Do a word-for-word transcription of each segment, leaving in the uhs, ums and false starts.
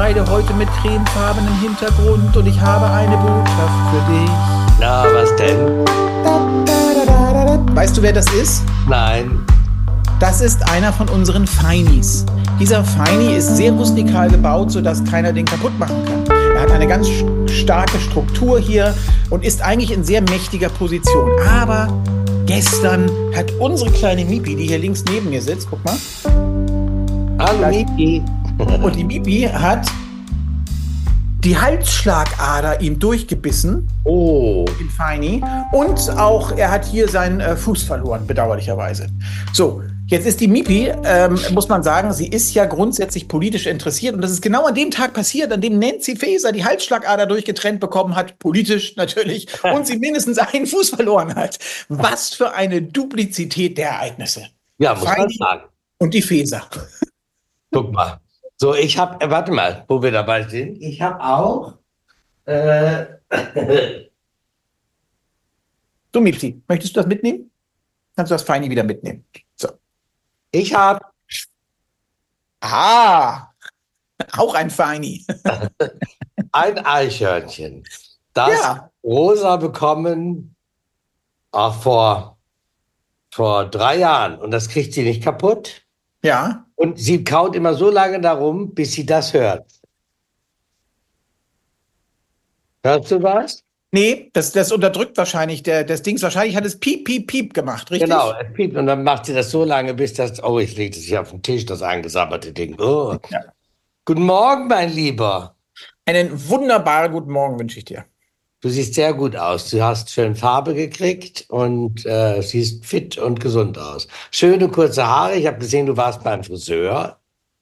Kleide heute mit cremefarbenem Hintergrund und ich habe eine Botschaft für dich. Na, was denn? Weißt du, wer das ist? Nein. Das ist einer von unseren Feinis. Dieser Feini ist sehr rustikal gebaut, sodass keiner den kaputt machen kann. Er hat eine ganz starke Struktur hier und ist eigentlich in sehr mächtiger Position. Aber gestern hat unsere kleine Mipi, die hier links neben mir sitzt, guck mal. Hallo Mipi. Und die Mipi hat die Halsschlagader ihm durchgebissen. Oh. Den Feini. Und auch, er hat hier seinen äh, Fuß verloren, bedauerlicherweise. So, jetzt ist die Mipi, ähm, muss man sagen, sie ist ja grundsätzlich politisch interessiert. Und das ist genau an dem Tag passiert, an dem Nancy Faeser die Halsschlagader durchgetrennt bekommen hat, politisch natürlich, und sie mindestens einen Fuß verloren hat. Was für eine Duplizität der Ereignisse. Ja, muss Feini man sagen. und die Faeser. Guck mal. So, ich habe, äh, warte mal, wo wir dabei sind. Ich habe auch, äh, So, Mipi, möchtest du das mitnehmen? Kannst du das Feini wieder mitnehmen? So. ich habe Ah, auch ein Feini. ein Eichhörnchen. Das Ja. Rosa bekommen auch vor, vor drei Jahren. Und das kriegt sie nicht kaputt. Ja. Und sie kaut immer so lange darum, bis sie das hört. Hörst du was? Nee, das, das unterdrückt wahrscheinlich der, das Dings. Wahrscheinlich hat es piep, piep, piep gemacht, richtig? Genau, es piept und dann macht sie das so lange, bis das, oh, ich lege das hier auf den Tisch, das angesammerte Ding. Oh. Ja. Guten Morgen, mein Lieber. Einen wunderbaren guten Morgen wünsche ich dir. Du siehst sehr gut aus. Du hast schön Farbe gekriegt und äh, siehst fit und gesund aus. Schöne kurze Haare. Ich habe gesehen, du warst beim Friseur.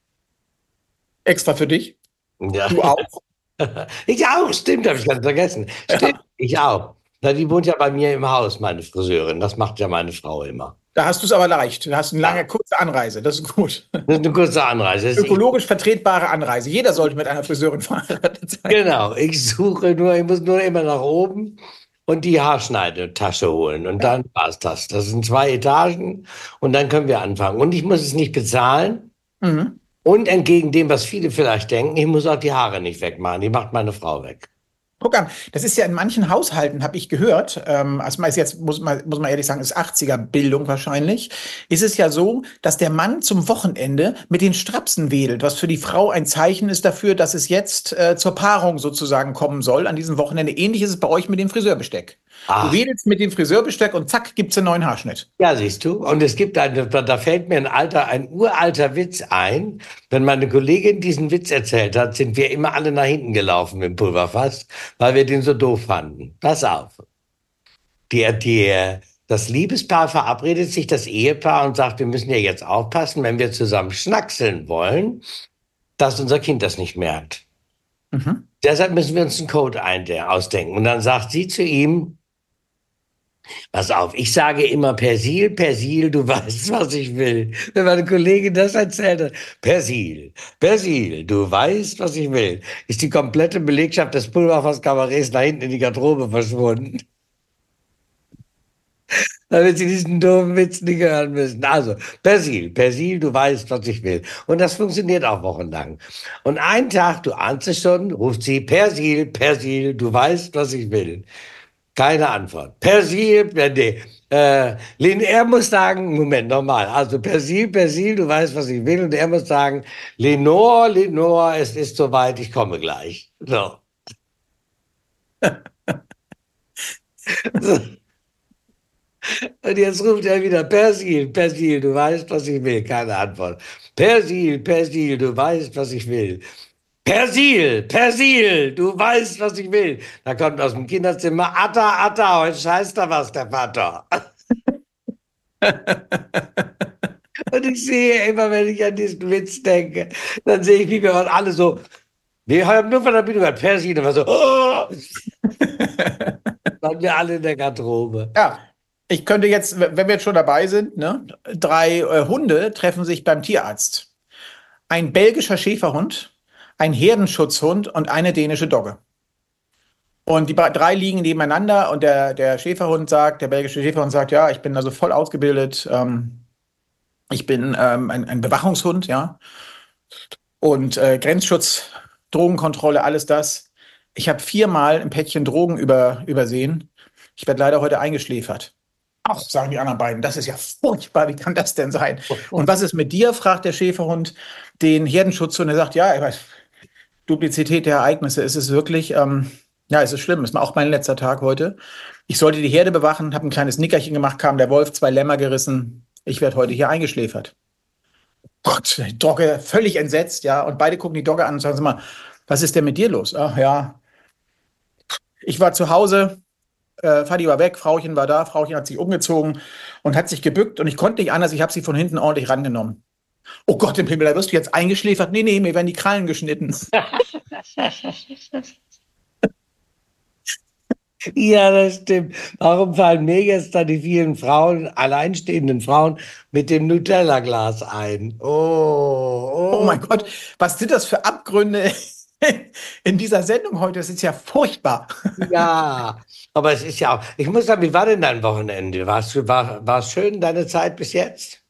Extra für dich. Ja. Du auch. Ich auch, stimmt, habe ich ganz vergessen. Stimmt, ja. Ich auch. Na, die wohnt ja bei mir im Haus, meine Friseurin. Das macht ja meine Frau immer. Da hast du es aber leicht. Du hast eine lange, kurze Anreise. Das ist gut. Das ist eine kurze Anreise. Ökologisch vertretbare Anreise. Jeder sollte mit einer Friseurin verheiratet sein. Genau, ich suche nur, ich muss nur immer nach oben und die Haarschneidetasche holen. Und dann war's das. Das sind zwei Etagen und dann können wir anfangen. Und ich muss es nicht bezahlen. Mhm. Und entgegen dem, was viele vielleicht denken, ich muss auch die Haare nicht wegmachen. Die macht meine Frau weg. Guck an, das ist ja in manchen Haushalten, habe ich gehört, ähm, also ist jetzt, muss man, muss man ehrlich sagen, ist achtziger-Bildung wahrscheinlich, ist es ja so, dass der Mann zum Wochenende mit den Strapsen wedelt, was für die Frau ein Zeichen ist dafür, dass es jetzt äh, zur Paarung sozusagen kommen soll an diesem Wochenende. Ähnlich ist es bei euch mit dem Friseurbesteck. Ach. Du wedelst mit dem Friseurbesteck und zack, gibt's einen neuen Haarschnitt. Ja, siehst du. Und es gibt eine, da fällt mir ein alter, ein uralter Witz ein. Wenn meine Kollegin diesen Witz erzählt hat, sind wir immer alle nach hinten gelaufen im Pulverfass, weil wir den so doof fanden. Pass auf. Die, die, das Liebespaar verabredet sich, das Ehepaar, und sagt, wir müssen ja jetzt aufpassen, wenn wir zusammen schnackseln wollen, dass unser Kind das nicht merkt. Mhm. Deshalb müssen wir uns einen Code ausdenken. Und dann sagt sie zu ihm, pass auf, ich sage immer Persil, Persil, du weißt, was ich will. Wenn meine Kollegin das erzählt hat, Persil, Persil, du weißt, was ich will, ist die komplette Belegschaft des Pulverfass-Kabarets nach hinten in die Garderobe verschwunden. Damit sie diesen doofen Witz nicht hören müssen. Also, Persil, Persil, du weißt, was ich will. Und das funktioniert auch wochenlang. Und einen Tag, du ahnst es schon, ruft sie, Persil, Persil, du weißt, was ich will. Keine Antwort. Persil, nee, äh, er muss sagen, Moment, nochmal. Also Persil, Persil, du weißt, was ich will. Und er muss sagen, Lenore, Lenore, es ist soweit, ich komme gleich. So. So. Und jetzt ruft er wieder, Persil, Persil, du weißt, was ich will. Keine Antwort. Persil, Persil, du weißt, was ich will. Persil, Persil, du weißt, was ich will. Da kommt aus dem Kinderzimmer, Atta, Atta, heute scheißt da was, der Vater. Und ich sehe immer, wenn ich an diesen Witz denke, dann sehe ich, wie wir alle so, wir haben nur von der Bühne gehört, Persil, und war so, oh! Waren wir alle in der Garderobe. Ja, ich könnte jetzt, wenn wir jetzt schon dabei sind, ne, drei äh, Hunde treffen sich beim Tierarzt. Ein belgischer Schäferhund, ein Herdenschutzhund und eine dänische Dogge. Und die drei liegen nebeneinander und der, der Schäferhund sagt, der belgische Schäferhund sagt, ja, ich bin also voll ausgebildet, ähm, ich bin ähm, ein, ein Bewachungshund, ja, und äh, Grenzschutz Drogenkontrolle, alles das. Ich habe viermal ein Päckchen Drogen über, übersehen. Ich werde leider heute eingeschläfert. Ach, sagen die anderen beiden, das ist ja furchtbar, wie kann das denn sein? Und was ist mit dir, fragt der Schäferhund den Herdenschutz und er sagt, ja, ich weiß, Duplizität der Ereignisse, ist es wirklich, ähm, ja, es ist schlimm, ist auch mein letzter Tag heute. Ich sollte die Herde bewachen, habe ein kleines Nickerchen gemacht, kam der Wolf, zwei Lämmer gerissen. Ich werde heute hier eingeschläfert. Gott, die Dogge völlig entsetzt, ja, und beide gucken die Dogge an und sagen, sag mal, was ist denn mit dir los? Ach ja, ich war zu Hause, äh, Vati war weg, Frauchen war da, Frauchen hat sich umgezogen und hat sich gebückt und ich konnte nicht anders, ich habe sie von hinten ordentlich rangenommen. Oh Gott im Himmel, da wirst du jetzt eingeschläfert? Nee, nee, mir werden die Krallen geschnitten. Ja, das stimmt. Warum fallen mir jetzt da die vielen Frauen, alleinstehenden Frauen mit dem Nutella-Glas ein? Oh, Oh oh. mein Gott, was sind das für Abgründe in dieser Sendung heute? Das ist ja furchtbar. Ja, aber es ist ja auch, ich muss sagen, wie war denn dein Wochenende? Warst du, war, war es schön, deine Zeit bis jetzt?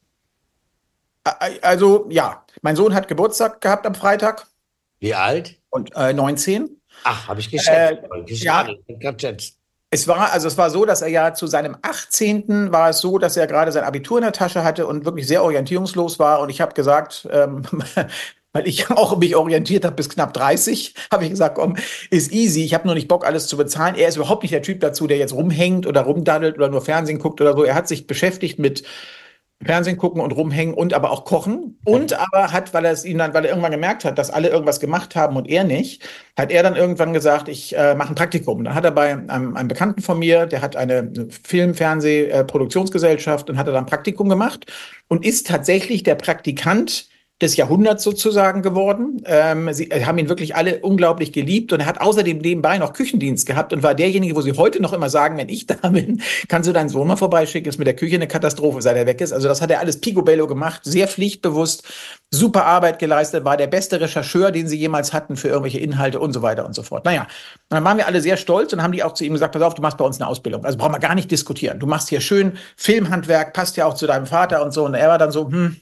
Also ja, mein Sohn hat Geburtstag gehabt am Freitag Wie alt? und äh, neunzehn. Ach, habe ich Äh, geschätzt. ja, Schade, ich hab grad schätzt. es war, also es war so, dass er ja zu seinem achtzehnten war es so, dass er gerade sein Abitur in der Tasche hatte und wirklich sehr orientierungslos war. Und ich habe gesagt, ähm, weil ich auch mich orientiert habe bis knapp dreißig, habe ich gesagt, komm, ist easy. Ich habe nur nicht Bock, alles zu bezahlen. Er ist überhaupt nicht der Typ dazu, der jetzt rumhängt oder rumdaddelt oder nur Fernsehen guckt oder so. Er hat sich beschäftigt mit Fernsehen gucken und rumhängen und aber auch kochen. Und aber hat, weil er es ihm dann, weil er irgendwann gemerkt hat, dass alle irgendwas gemacht haben und er nicht, hat er dann irgendwann gesagt, ich äh, mache ein Praktikum. Dann hat er bei einem, einem Bekannten von mir, der hat eine Film-, Fernseh-, äh, Produktionsgesellschaft und hat er dann ein Praktikum gemacht und ist tatsächlich der Praktikant des Jahrhunderts sozusagen geworden. Ähm, sie haben ihn wirklich alle unglaublich geliebt und er hat außerdem nebenbei noch Küchendienst gehabt und war derjenige, wo sie heute noch immer sagen, wenn ich da bin, kannst du deinen Sohn mal vorbeischicken, ist mit der Küche eine Katastrophe, seit er weg ist. Also das hat er alles picobello gemacht, sehr pflichtbewusst, super Arbeit geleistet, war der beste Rechercheur, den sie jemals hatten für irgendwelche Inhalte und so weiter und so fort. Naja, und dann waren wir alle sehr stolz und haben die auch zu ihm gesagt, pass auf, du machst bei uns eine Ausbildung. Also brauchen wir gar nicht diskutieren. Du machst hier schön Filmhandwerk, passt ja auch zu deinem Vater und so. Und er war dann so, hm,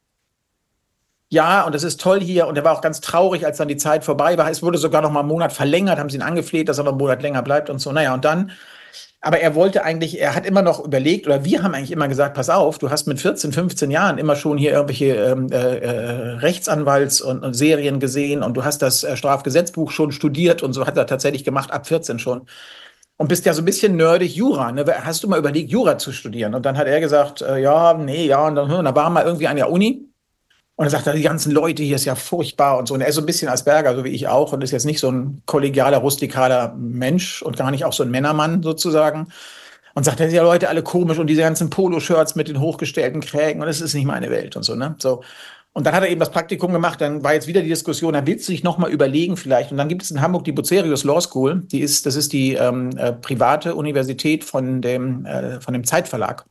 ja, und das ist toll hier. Und er war auch ganz traurig, als dann die Zeit vorbei war. Es wurde sogar noch mal einen Monat verlängert, haben sie ihn angefleht, dass er noch einen Monat länger bleibt und so. Naja, und dann, aber er wollte eigentlich, er hat immer noch überlegt, oder wir haben eigentlich immer gesagt, pass auf, du hast mit vierzehn, fünfzehn Jahren immer schon hier irgendwelche ähm, äh, äh, Rechtsanwalts- und, und Serien gesehen und du hast das äh, Strafgesetzbuch schon studiert und so hat er tatsächlich gemacht, ab vierzehn schon. Und bist ja so ein bisschen nerdig, Jura, ne? Hast du mal überlegt, Jura zu studieren? Und dann hat er gesagt, äh, ja, nee, ja, und dann, hm, und dann war er mal irgendwie an der Uni. Und er sagt, die ganzen Leute hier ist ja furchtbar und so. Und er ist so ein bisschen Asperger, so wie ich auch, und ist jetzt nicht so ein kollegialer, rustikaler Mensch und gar nicht auch so ein Männermann sozusagen. Und sagt, ja, Leute alle komisch und diese ganzen Poloshirts mit den hochgestellten Krägen und das ist nicht meine Welt und so, ne? So. Und dann hat er eben das Praktikum gemacht, dann war jetzt wieder die Diskussion, dann willst du dich nochmal überlegen vielleicht. Und dann gibt es in Hamburg die Bucerius Law School, die ist, das ist die ähm, äh, private Universität von dem, äh, von dem Zeitverlag.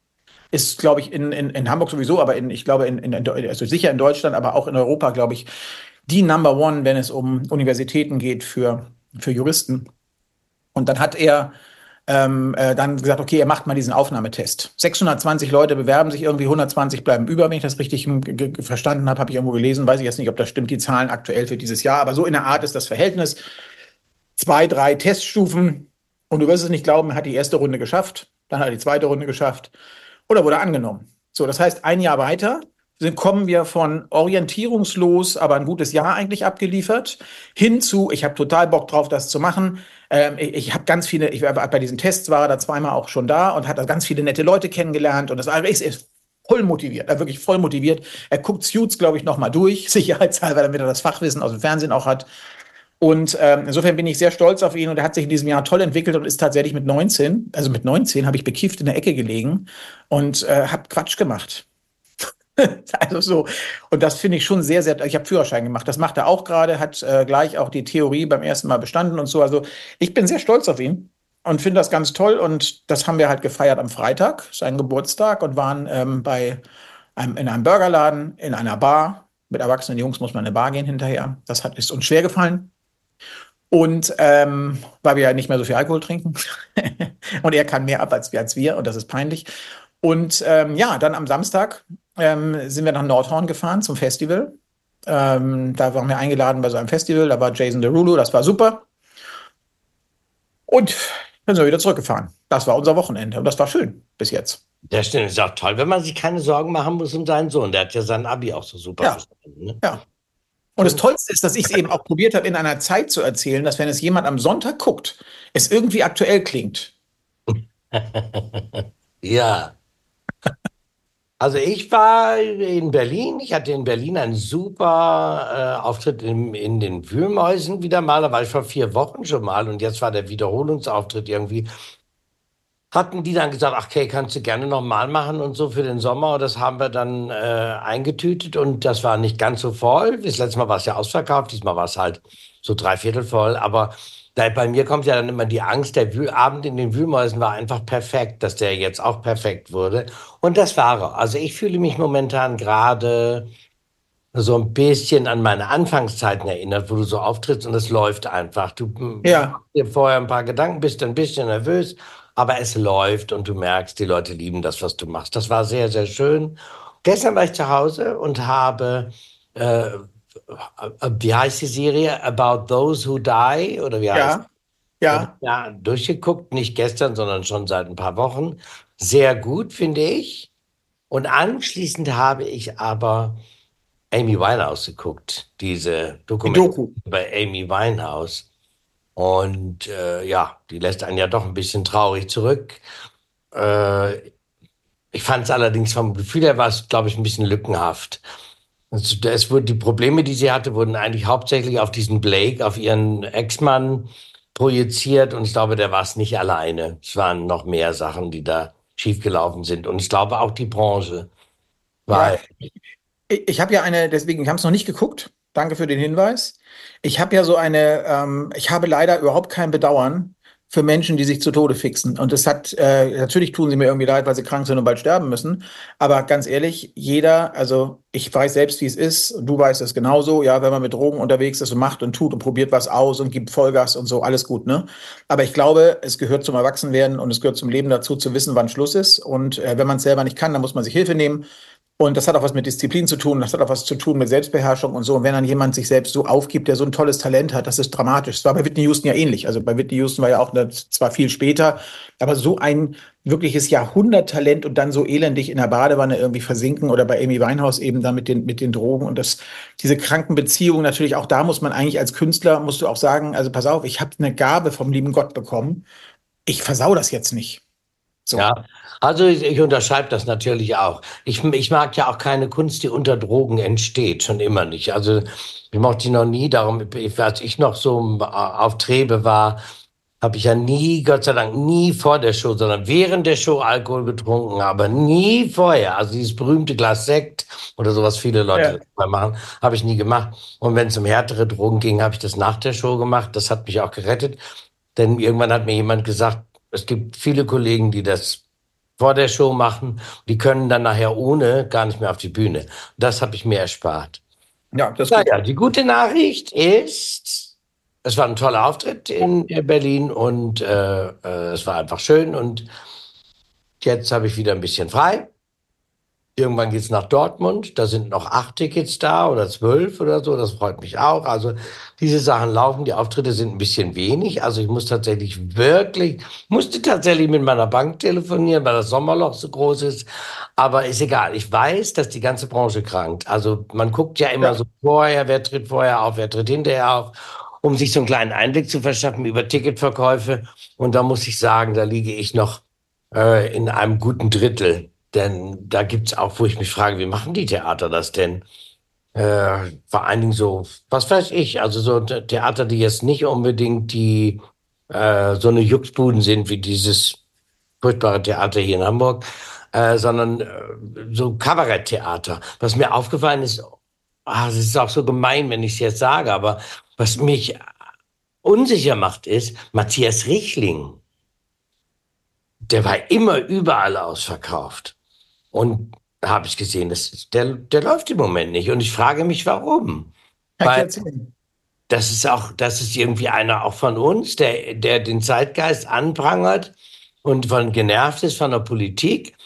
Ist, glaube ich, in, in, in Hamburg sowieso, aber in, ich glaube, in, in, also sicher in Deutschland, aber auch in Europa, glaube ich, die Number One, wenn es um Universitäten geht für, für Juristen. Und dann hat er ähm, äh, dann gesagt, okay, er macht mal diesen Aufnahmetest. sechshundertzwanzig Leute bewerben sich irgendwie, hundertzwanzig bleiben über, wenn ich das richtig verstanden habe, habe ich irgendwo gelesen, weiß ich jetzt nicht, ob das stimmt, die Zahlen aktuell für dieses Jahr, aber so in der Art ist das Verhältnis. Zwei, drei Teststufen und du wirst es nicht glauben, er hat die erste Runde geschafft, dann hat er die zweite Runde geschafft. Oder wurde angenommen. So, das heißt, ein Jahr weiter sind, kommen wir von orientierungslos, aber ein gutes Jahr eigentlich abgeliefert, hin zu, ich habe total Bock drauf, das zu machen. Ähm, ich ich habe ganz viele, ich war bei diesen Tests war er da zweimal auch schon da und hat da ganz viele nette Leute kennengelernt und das ist, ist voll motiviert, er wirklich voll motiviert. Er guckt Suits, glaube ich, nochmal durch, sicherheitshalber, damit er das Fachwissen aus dem Fernsehen auch hat. Und ähm, insofern bin ich sehr stolz auf ihn und er hat sich in diesem Jahr toll entwickelt und ist tatsächlich mit neunzehn, also mit neunzehn habe ich bekifft in der Ecke gelegen und äh, habe Quatsch gemacht. Also so, und das finde ich schon sehr, sehr, ich habe Führerschein gemacht, das macht er auch gerade, hat äh, gleich auch die Theorie beim ersten Mal bestanden und so. Also ich bin sehr stolz auf ihn und finde das ganz toll und das haben wir halt gefeiert am Freitag, seinen Geburtstag und waren ähm, bei einem, in einem Burgerladen, in einer Bar. Mit erwachsenen Jungs muss man in eine Bar gehen hinterher. Das hat, ist uns schwer gefallen. Und ähm, weil wir ja nicht mehr so viel Alkohol trinken. Und er kann mehr ab als wir, als wir. Und das ist peinlich. Und ähm, ja, dann am Samstag ähm, sind wir nach Nordhorn gefahren zum Festival. Ähm, da waren wir eingeladen bei so einem Festival, da war Jason Derulo, das war super. Und dann sind wir wieder zurückgefahren. Das war unser Wochenende und das war schön bis jetzt. Das stimmt, ist auch toll, wenn man sich keine Sorgen machen muss um seinen Sohn. Der hat ja sein Abi auch so super Ja, verstanden. Ne? ja. Und das Tollste ist, dass ich es eben auch probiert habe, in einer Zeit zu erzählen, dass wenn es jemand am Sonntag guckt, es irgendwie aktuell klingt. Ja, also ich war in Berlin. Ich hatte in Berlin einen super äh, Auftritt in, in den Wühlmäusen wieder mal. Da war ich vor vier Wochen schon mal und jetzt war der Wiederholungsauftritt irgendwie. Hatten die dann gesagt, ach, okay, kannst du gerne nochmal machen und so für den Sommer. Das haben wir dann äh, eingetütet und das war nicht ganz so voll. Das letzte Mal war es ja ausverkauft, diesmal war es halt so dreiviertel voll. Aber da, bei mir kommt ja dann immer die Angst, der Wühl Abend in den Wühlmäusen war einfach perfekt, dass der jetzt auch perfekt wurde. Und das war er. Also ich fühle mich momentan gerade so ein bisschen an meine Anfangszeiten erinnert, wo du so auftrittst und es läuft einfach. Du mm, Ja, machst dir vorher ein paar Gedanken, bist ein bisschen nervös, aber es läuft und du merkst, die Leute lieben das, was du machst. Das war sehr, sehr schön. Gestern war ich zu Hause und habe, äh, wie heißt die Serie? About Those Who Die? Oder wie heißt ja, und ja, ja, durchgeguckt, nicht gestern, sondern schon seit ein paar Wochen. Sehr gut, finde ich. Und anschließend habe ich aber Amy Winehouse geguckt, diese die Dokumentation Doku. über Amy Winehouse. Und äh, ja, die lässt einen ja doch ein bisschen traurig zurück. Äh, Ich fand es allerdings vom Gefühl her war es, glaube ich, ein bisschen lückenhaft. Es, es wurde, die Probleme, die sie hatte, wurden eigentlich hauptsächlich auf diesen Blake, auf ihren Ex-Mann projiziert. Und ich glaube, der war es nicht alleine. Es waren noch mehr Sachen, die da schiefgelaufen sind. Und ich glaube auch die Branche, Ja, weil ich, ich habe ja eine, deswegen, ich habe es noch nicht geguckt. Danke für den Hinweis. Ich habe ja so eine, ähm, ich habe leider überhaupt kein Bedauern für Menschen, die sich zu Tode fixen. Und das hat, äh, natürlich tun sie mir irgendwie leid, weil sie krank sind und bald sterben müssen. Aber ganz ehrlich, jeder, also ich weiß selbst, wie es ist, und du weißt es genauso, ja, wenn man mit Drogen unterwegs ist und macht und tut und probiert was aus und gibt Vollgas und so, alles gut, ne? Aber ich glaube, es gehört zum Erwachsenwerden und es gehört zum Leben dazu, zu wissen, wann Schluss ist. Und äh, wenn man es selber nicht kann, dann muss man sich Hilfe nehmen. Und das hat auch was mit Disziplin zu tun, das hat auch was zu tun mit Selbstbeherrschung und so. Und wenn dann jemand sich selbst so aufgibt, der so ein tolles Talent hat, das ist dramatisch. Das war bei Whitney Houston ja ähnlich. Also bei Whitney Houston war ja auch ne, zwar viel später, aber so ein wirkliches Jahrhunderttalent und dann so elendig in der Badewanne irgendwie versinken oder bei Amy Winehouse eben dann mit den, mit den Drogen und das, diese kranken Beziehungen natürlich auch da muss man eigentlich als Künstler, musst du auch sagen, also pass auf, ich habe eine Gabe vom lieben Gott bekommen. Ich versau das jetzt nicht. So. ja, also ich, ich unterschreibe das natürlich auch. Ich, ich mag ja auch keine Kunst, die unter Drogen entsteht, schon immer nicht. Also ich mochte die noch nie, darum, ich, als ich noch so auf Trebe war, habe ich ja nie, Gott sei Dank, nie vor der Show, sondern während der Show Alkohol getrunken, aber nie vorher. Also dieses berühmte Glas Sekt oder sowas, viele Leute Ja. das mal machen, habe ich nie gemacht. Und wenn es um härtere Drogen ging, habe ich das nach der Show gemacht. Das hat mich auch gerettet, denn irgendwann hat mir jemand gesagt, es gibt viele Kollegen, die das vor der Show machen, die können dann nachher ohne gar nicht mehr auf die Bühne. Das habe ich mir erspart. Ja, das ist gut. Naja, die gute Nachricht ist, es war ein toller Auftritt in Berlin und äh, äh, es war einfach schön und jetzt habe ich wieder ein bisschen frei. Irgendwann geht's nach Dortmund, da sind noch acht Tickets da oder zwölf oder so, das freut mich auch. Also diese Sachen laufen, die Auftritte sind ein bisschen wenig. Also ich muss tatsächlich wirklich, musste tatsächlich mit meiner Bank telefonieren, weil das Sommerloch so groß ist. Aber ist egal, ich weiß, dass die ganze Branche krankt. Also man guckt ja immer Ja. so vorher, wer tritt vorher auf, wer tritt hinterher auf, um sich so einen kleinen Einblick zu verschaffen über Ticketverkäufe. Und da muss ich sagen, da liege ich noch äh, in einem guten Drittel. Denn da gibt's auch, wo ich mich frage, wie machen die Theater das denn? Äh, vor allen Dingen so, was weiß ich, also so The- Theater, die jetzt nicht unbedingt die äh, so eine Juxbuden sind wie dieses furchtbare Theater hier in Hamburg, äh, sondern äh, so Kabaretttheater. Was mir aufgefallen ist, ah, es ist auch so gemein, wenn ich es jetzt sage, aber was mich unsicher macht, ist Matthias Richling. Der war immer überall ausverkauft. Und da habe ich gesehen, das ist, der, der läuft im Moment nicht. Und ich frage mich, warum. Kann ich dir Weil erzählen. das ist auch, das ist irgendwie einer auch von uns, der, der den Zeitgeist anprangert und von genervt ist von der Politik.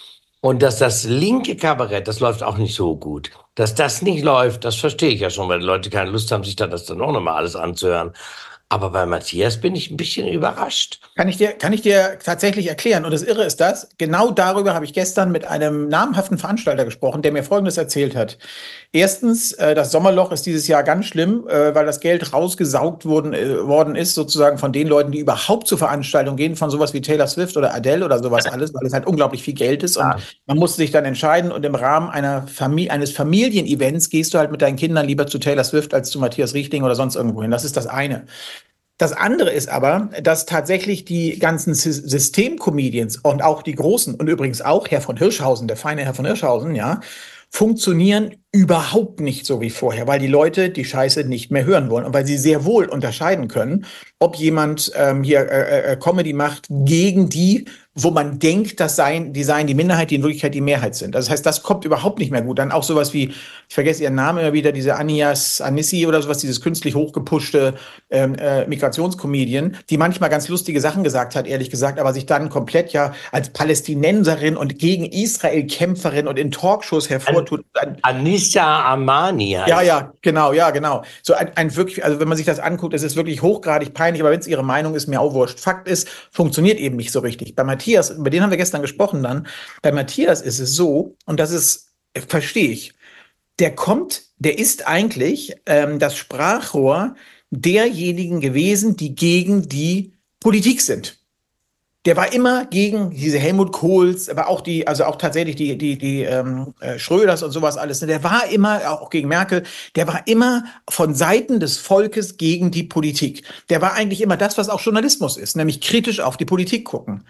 Und dass das linke Kabarett, das läuft auch nicht so gut. Dass das nicht läuft, das verstehe ich ja schon, weil die Leute keine Lust haben, sich dann das dann auch nochmal alles anzuhören. Aber bei Matthias bin ich ein bisschen überrascht. Kann ich dir, kann ich dir tatsächlich erklären. Und das Irre ist das, genau darüber habe ich gestern mit einem namhaften Veranstalter gesprochen, der mir Folgendes erzählt hat. Erstens, äh, das Sommerloch ist dieses Jahr ganz schlimm, äh, weil das Geld rausgesaugt worden, äh, worden ist, sozusagen von den Leuten, die überhaupt zur Veranstaltung gehen, von sowas wie Taylor Swift oder Adele oder sowas alles, weil es halt unglaublich viel Geld ist. Und Ja. man muss sich dann entscheiden. Und im Rahmen einer Familie, eines Familienevents gehst du halt mit deinen Kindern lieber zu Taylor Swift als zu Matthias Richtling oder sonst irgendwo hin. Das ist das eine. Das andere ist aber, dass tatsächlich die ganzen System-Comedians und auch die großen und übrigens auch Herr von Hirschhausen, der feine Herr von Hirschhausen, ja, funktionieren überhaupt nicht so wie vorher, weil die Leute die Scheiße nicht mehr hören wollen und weil sie sehr wohl unterscheiden können, ob jemand ähm, hier äh, äh, Comedy macht gegen die, wo man denkt, das seien, die seien die Minderheit, die in Wirklichkeit die Mehrheit sind. Das heißt, das kommt überhaupt nicht mehr gut. Dann auch sowas wie, ich vergesse ihren Namen immer wieder, diese Anias Anissi oder sowas, dieses künstlich hochgepushte ähm, äh, Migrationscomedian, die manchmal ganz lustige Sachen gesagt hat, ehrlich gesagt, aber sich dann komplett ja als Palästinenserin und gegen Israel-Kämpferin und in Talkshows hervortut. An Anissa Amani heißt. Ja, ja, genau, ja, genau. So ein, ein wirklich, also wenn man sich das anguckt, es ist wirklich hochgradig peinlich, aber wenn es ihre Meinung ist, mir auch wurscht. Fakt ist, funktioniert eben nicht so richtig. Bei Matthias, über den haben wir gestern gesprochen dann, bei Matthias ist es so, und das ist, verstehe ich, der kommt, der ist eigentlich ähm, das Sprachrohr derjenigen gewesen, die gegen die Politik sind. Der war immer gegen diese Helmut Kohls, aber auch die, also auch tatsächlich die, die, die ähm, äh, Schröders und sowas alles. Der war immer, auch gegen Merkel, der war immer von Seiten des Volkes gegen die Politik. Der war eigentlich immer das, was auch Journalismus ist, nämlich kritisch auf die Politik gucken.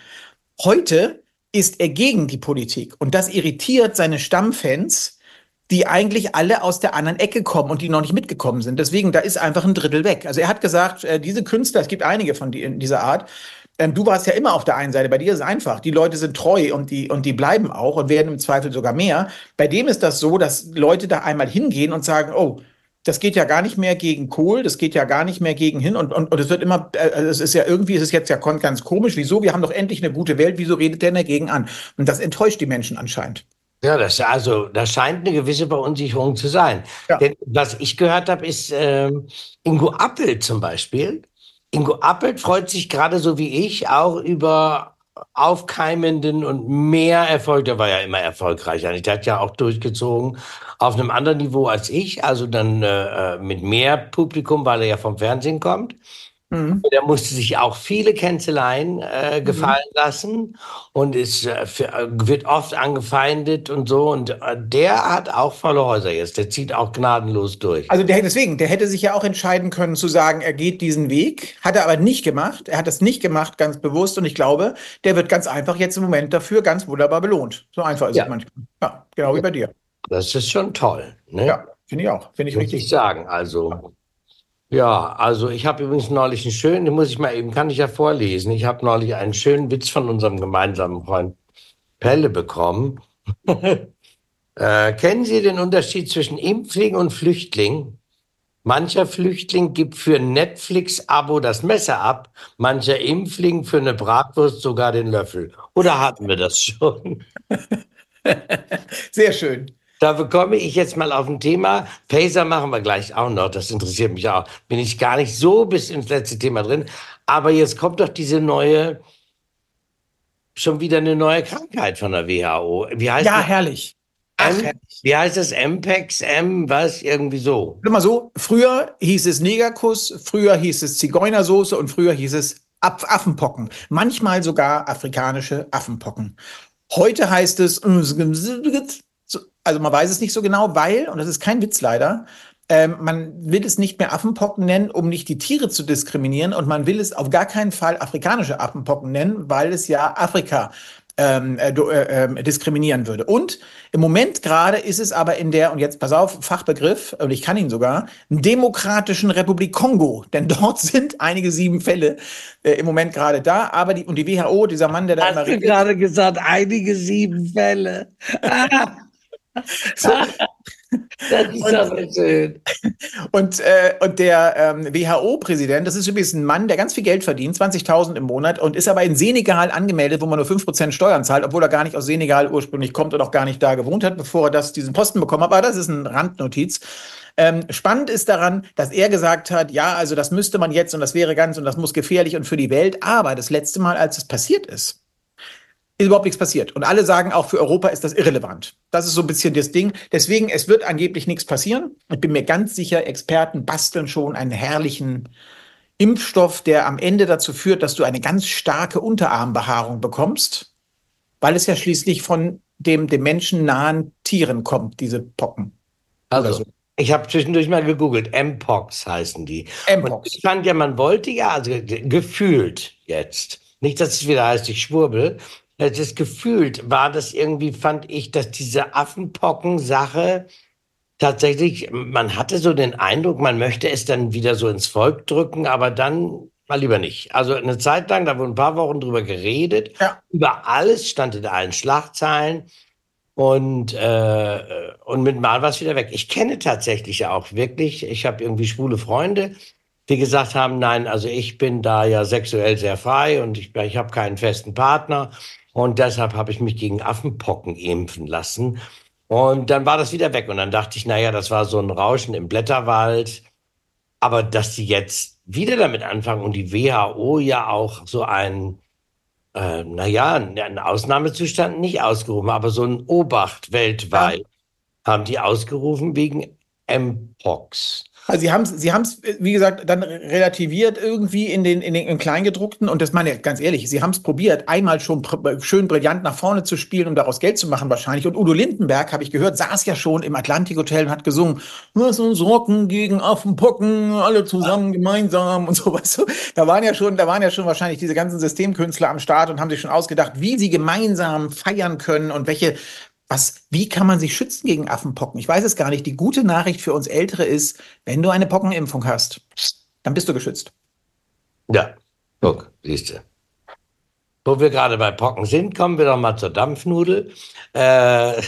Heute ist er gegen die Politik und das irritiert seine Stammfans, die eigentlich alle aus der anderen Ecke kommen und die noch nicht mitgekommen sind. Deswegen, da ist einfach ein Drittel weg. Also er hat gesagt, äh, diese Künstler, es gibt einige von die, in dieser Art, ähm, du warst ja immer auf der einen Seite, bei dir ist es einfach. Die Leute sind treu und die, und die bleiben auch und werden im Zweifel sogar mehr. Bei dem ist das so, dass Leute da einmal hingehen und sagen, oh, das geht ja gar nicht mehr gegen Kohl, das geht ja gar nicht mehr gegen hin und, und, und es wird immer, äh, es ist ja irgendwie, es ist jetzt ja ganz komisch, wieso, wir haben doch endlich eine gute Welt, wieso redet der dagegen an? Und das enttäuscht die Menschen anscheinend. Ja, das, also, das scheint eine gewisse Verunsicherung zu sein. Ja. Denn was ich gehört habe, ist ähm, Ingo Appelt zum Beispiel. Ingo Appelt freut sich gerade so wie ich auch über aufkeimenden und mehr Erfolg. Der war ja immer erfolgreicher. Der hat ja auch durchgezogen auf einem anderen Niveau als ich, also dann äh, mit mehr Publikum, weil er ja vom Fernsehen kommt. Mhm. Der musste sich auch viele Canceleien äh, gefallen mhm. lassen und ist, äh, für, äh, wird oft angefeindet und so. Und äh, der hat auch volle Häuser jetzt. Der zieht auch gnadenlos durch. Also der, deswegen, der hätte sich ja auch entscheiden können zu sagen, er geht diesen Weg, hat er aber nicht gemacht. Er hat das nicht gemacht, ganz bewusst. Und ich glaube, der wird ganz einfach jetzt im Moment dafür ganz wunderbar belohnt. So einfach ist ja. es manchmal. Ja, genau wie bei dir. Das ist schon toll. Ne? Ja, finde ich auch. Finde ich Muss richtig. ich sagen, also... Ja, also ich habe übrigens neulich einen schönen, den muss ich mal eben, kann ich ja vorlesen. Ich habe neulich einen schönen Witz von unserem gemeinsamen Freund Pelle bekommen. äh, kennen Sie den Unterschied zwischen Impfling und Flüchtling? Mancher Flüchtling gibt für ein Netflix-Abo das Messer ab, mancher Impfling für eine Bratwurst sogar den Löffel. Oder hatten wir das schon? Sehr schön. Da bekomme ich jetzt mal auf ein Thema. Phaser machen wir gleich auch noch. Das interessiert mich auch. Bin ich gar nicht so bis ins letzte Thema drin. Aber jetzt kommt doch diese neue, schon wieder eine neue Krankheit von der W H O. Wie heißt ja, das? herrlich. Ach, M, herrlich. Wie heißt das? M-Pex, M, was? Irgendwie so. Immer so. Früher hieß es Negerkuss, früher hieß es Zigeunersoße und früher hieß es Affenpocken. Manchmal sogar afrikanische Affenpocken. Heute heißt es also man weiß es nicht so genau, weil, und das ist kein Witz leider, ähm, man will es nicht mehr Affenpocken nennen, um nicht die Tiere zu diskriminieren und man will es auf gar keinen Fall afrikanische Affenpocken nennen, weil es ja Afrika ähm, äh, äh, diskriminieren würde. Und im Moment gerade ist es aber in der, und jetzt pass auf, Fachbegriff, und ich kann ihn sogar, Demokratischen Republik Kongo, denn dort sind einige sieben Fälle äh, im Moment gerade da, aber die, und die W H O, dieser Mann, der da Hast immer du gerade gesagt, einige sieben Fälle. So, Das ist Und, aber schön. und, äh, und der ähm, W H O-Präsident, das ist übrigens ein Mann, der ganz viel Geld verdient, zwanzigtausend im Monat, und ist aber in Senegal angemeldet, wo man nur fünf Prozent Steuern zahlt, obwohl er gar nicht aus Senegal ursprünglich kommt und auch gar nicht da gewohnt hat, bevor er das, diesen Posten bekommen hat. Aber das ist eine Randnotiz. Ähm, spannend ist daran, dass er gesagt hat, ja, also das müsste man jetzt und das wäre ganz und das muss gefährlich und für die Welt. Aber das letzte Mal, als es passiert ist, ist überhaupt nichts passiert. Und alle sagen, auch für Europa ist das irrelevant. Das ist so ein bisschen das Ding. Deswegen, es wird angeblich nichts passieren. Ich bin mir ganz sicher, Experten basteln schon einen herrlichen Impfstoff, der am Ende dazu führt, dass du eine ganz starke Unterarmbehaarung bekommst, weil es ja schließlich von dem, dem Menschen nahen Tieren kommt, diese Pocken oder Also, so. ich habe zwischendurch mal gegoogelt. M-Pox heißen die. Und Mpox. ich fand ja, man wollte ja, also ge- gefühlt jetzt, nicht, dass es wieder heißt, ich schwurbel, es ist gefühlt, war das irgendwie, fand ich, dass diese Affenpocken-Sache tatsächlich, man hatte so den Eindruck, man möchte es dann wieder so ins Volk drücken, aber dann mal lieber nicht. Also eine Zeit lang, da wurden ein paar Wochen drüber geredet, Ja. über alles stand in allen Schlagzeilen. Und, äh, und mit Mal war es wieder weg. Ich kenne tatsächlich ja auch wirklich, ich habe irgendwie schwule Freunde, die gesagt haben, nein, also ich bin da ja sexuell sehr frei und ich, ich habe keinen festen Partner und deshalb habe ich mich gegen Affenpocken impfen lassen. Und dann war das wieder weg und dann dachte ich, naja, das war so ein Rauschen im Blätterwald. Aber dass die jetzt wieder damit anfangen und die W H O ja auch so ein äh, naja, einen Ausnahmezustand nicht ausgerufen, aber so ein Obacht Ja. weltweit haben die ausgerufen wegen Mpox. Also sie haben es, sie haben es, wie gesagt, dann relativiert irgendwie in den, in den im Kleingedruckten. Und das meine ich ganz ehrlich, sie haben es probiert, einmal schon pr schön brillant nach vorne zu spielen, um daraus Geld zu machen wahrscheinlich. Und Udo Lindenberg, habe ich gehört, saß ja schon im Atlantik Hotel und hat gesungen, lass uns rocken gegen Affenpocken, alle zusammen gemeinsam und sowas. Da waren ja schon, da waren ja schon wahrscheinlich diese ganzen Systemkünstler am Start und haben sich schon ausgedacht, wie sie gemeinsam feiern können und welche was, wie kann man sich schützen gegen Affenpocken? Ich weiß es gar nicht. Die gute Nachricht für uns Ältere ist, wenn du eine Pockenimpfung hast, dann bist du geschützt. Ja, guck, siehst du. Wo wir gerade bei Pocken sind, kommen wir doch mal zur Dampfnudel. Äh,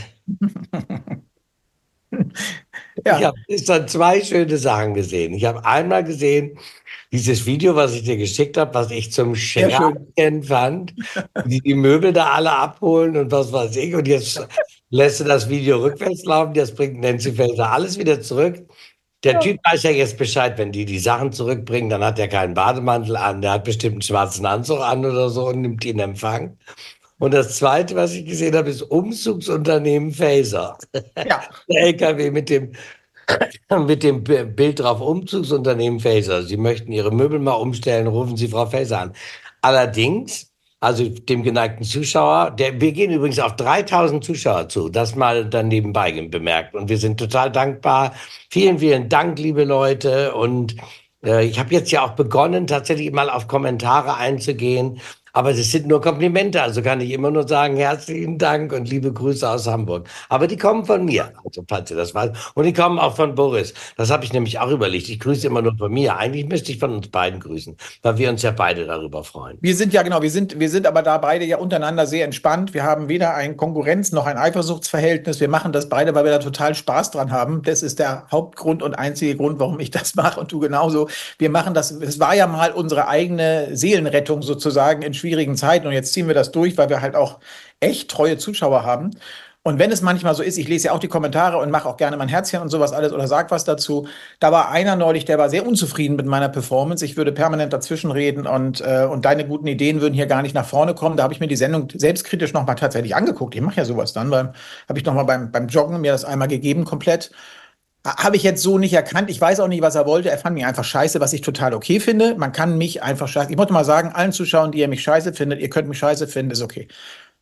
ich Ja, habe gestern zwei schöne Sachen gesehen. Ich habe einmal gesehen, dieses Video, was ich dir geschickt habe, was ich zum sehr schön. Schreien fand, die die Möbel da alle abholen und was weiß ich. Und jetzt lässt du das Video rückwärts laufen, das bringt Nancy Faeser alles wieder zurück. Der Ja. Typ weiß ja jetzt Bescheid, wenn die die Sachen zurückbringen, dann hat er keinen Bademantel an, der hat bestimmt einen schwarzen Anzug an oder so und nimmt ihn in Empfang. Und das Zweite, was ich gesehen habe, ist Umzugsunternehmen Faeser. Ja. Der L K W mit dem mit dem B- Bild drauf, Umzugsunternehmen Faeser. Sie möchten Ihre Möbel mal umstellen, rufen Sie Frau Faeser an. Allerdings, also dem geneigten Zuschauer, der, wir gehen übrigens auf dreitausend Zuschauer zu, das mal dann nebenbei bemerkt. Und wir sind total dankbar. Vielen, vielen Dank, liebe Leute. Und äh, ich habe jetzt ja auch begonnen, tatsächlich mal auf Kommentare einzugehen. Aber das sind nur Komplimente, also kann ich immer nur sagen, herzlichen Dank und liebe Grüße aus Hamburg. Aber die kommen von mir, also falls ihr das weiß. Und die kommen auch von Boris. Das habe ich nämlich auch überlegt. Ich grüße immer nur von mir. Eigentlich müsste ich von uns beiden grüßen, weil wir uns ja beide darüber freuen. Wir sind ja genau, wir sind, wir sind aber da beide ja untereinander sehr entspannt. Wir haben weder ein Konkurrenz- noch ein Eifersuchtsverhältnis. Wir machen das beide, weil wir da total Spaß dran haben. Das ist der Hauptgrund und einzige Grund, warum ich das mache und du genauso. Wir machen das, es war ja mal unsere eigene Seelenrettung sozusagen in schwierigen Zeiten und jetzt ziehen wir das durch, weil wir halt auch echt treue Zuschauer haben. Und wenn es manchmal so ist, ich lese ja auch die Kommentare und mache auch gerne mein Herzchen und sowas alles oder sag was dazu. Da war einer neulich, der war sehr unzufrieden mit meiner Performance. Ich würde permanent dazwischenreden und, äh, und deine guten Ideen würden hier gar nicht nach vorne kommen. Da habe ich mir die Sendung selbstkritisch nochmal tatsächlich angeguckt. Ich mache ja sowas dann, beim, habe ich nochmal beim, beim Joggen mir das einmal gegeben komplett. Habe ich jetzt so nicht erkannt. Ich weiß auch nicht, was er wollte. Er fand mich einfach scheiße, was ich total okay finde. Man kann mich einfach scheiße. Ich wollte mal sagen, allen Zuschauern, die ihr mich scheiße findet, ihr könnt mich scheiße finden, ist okay.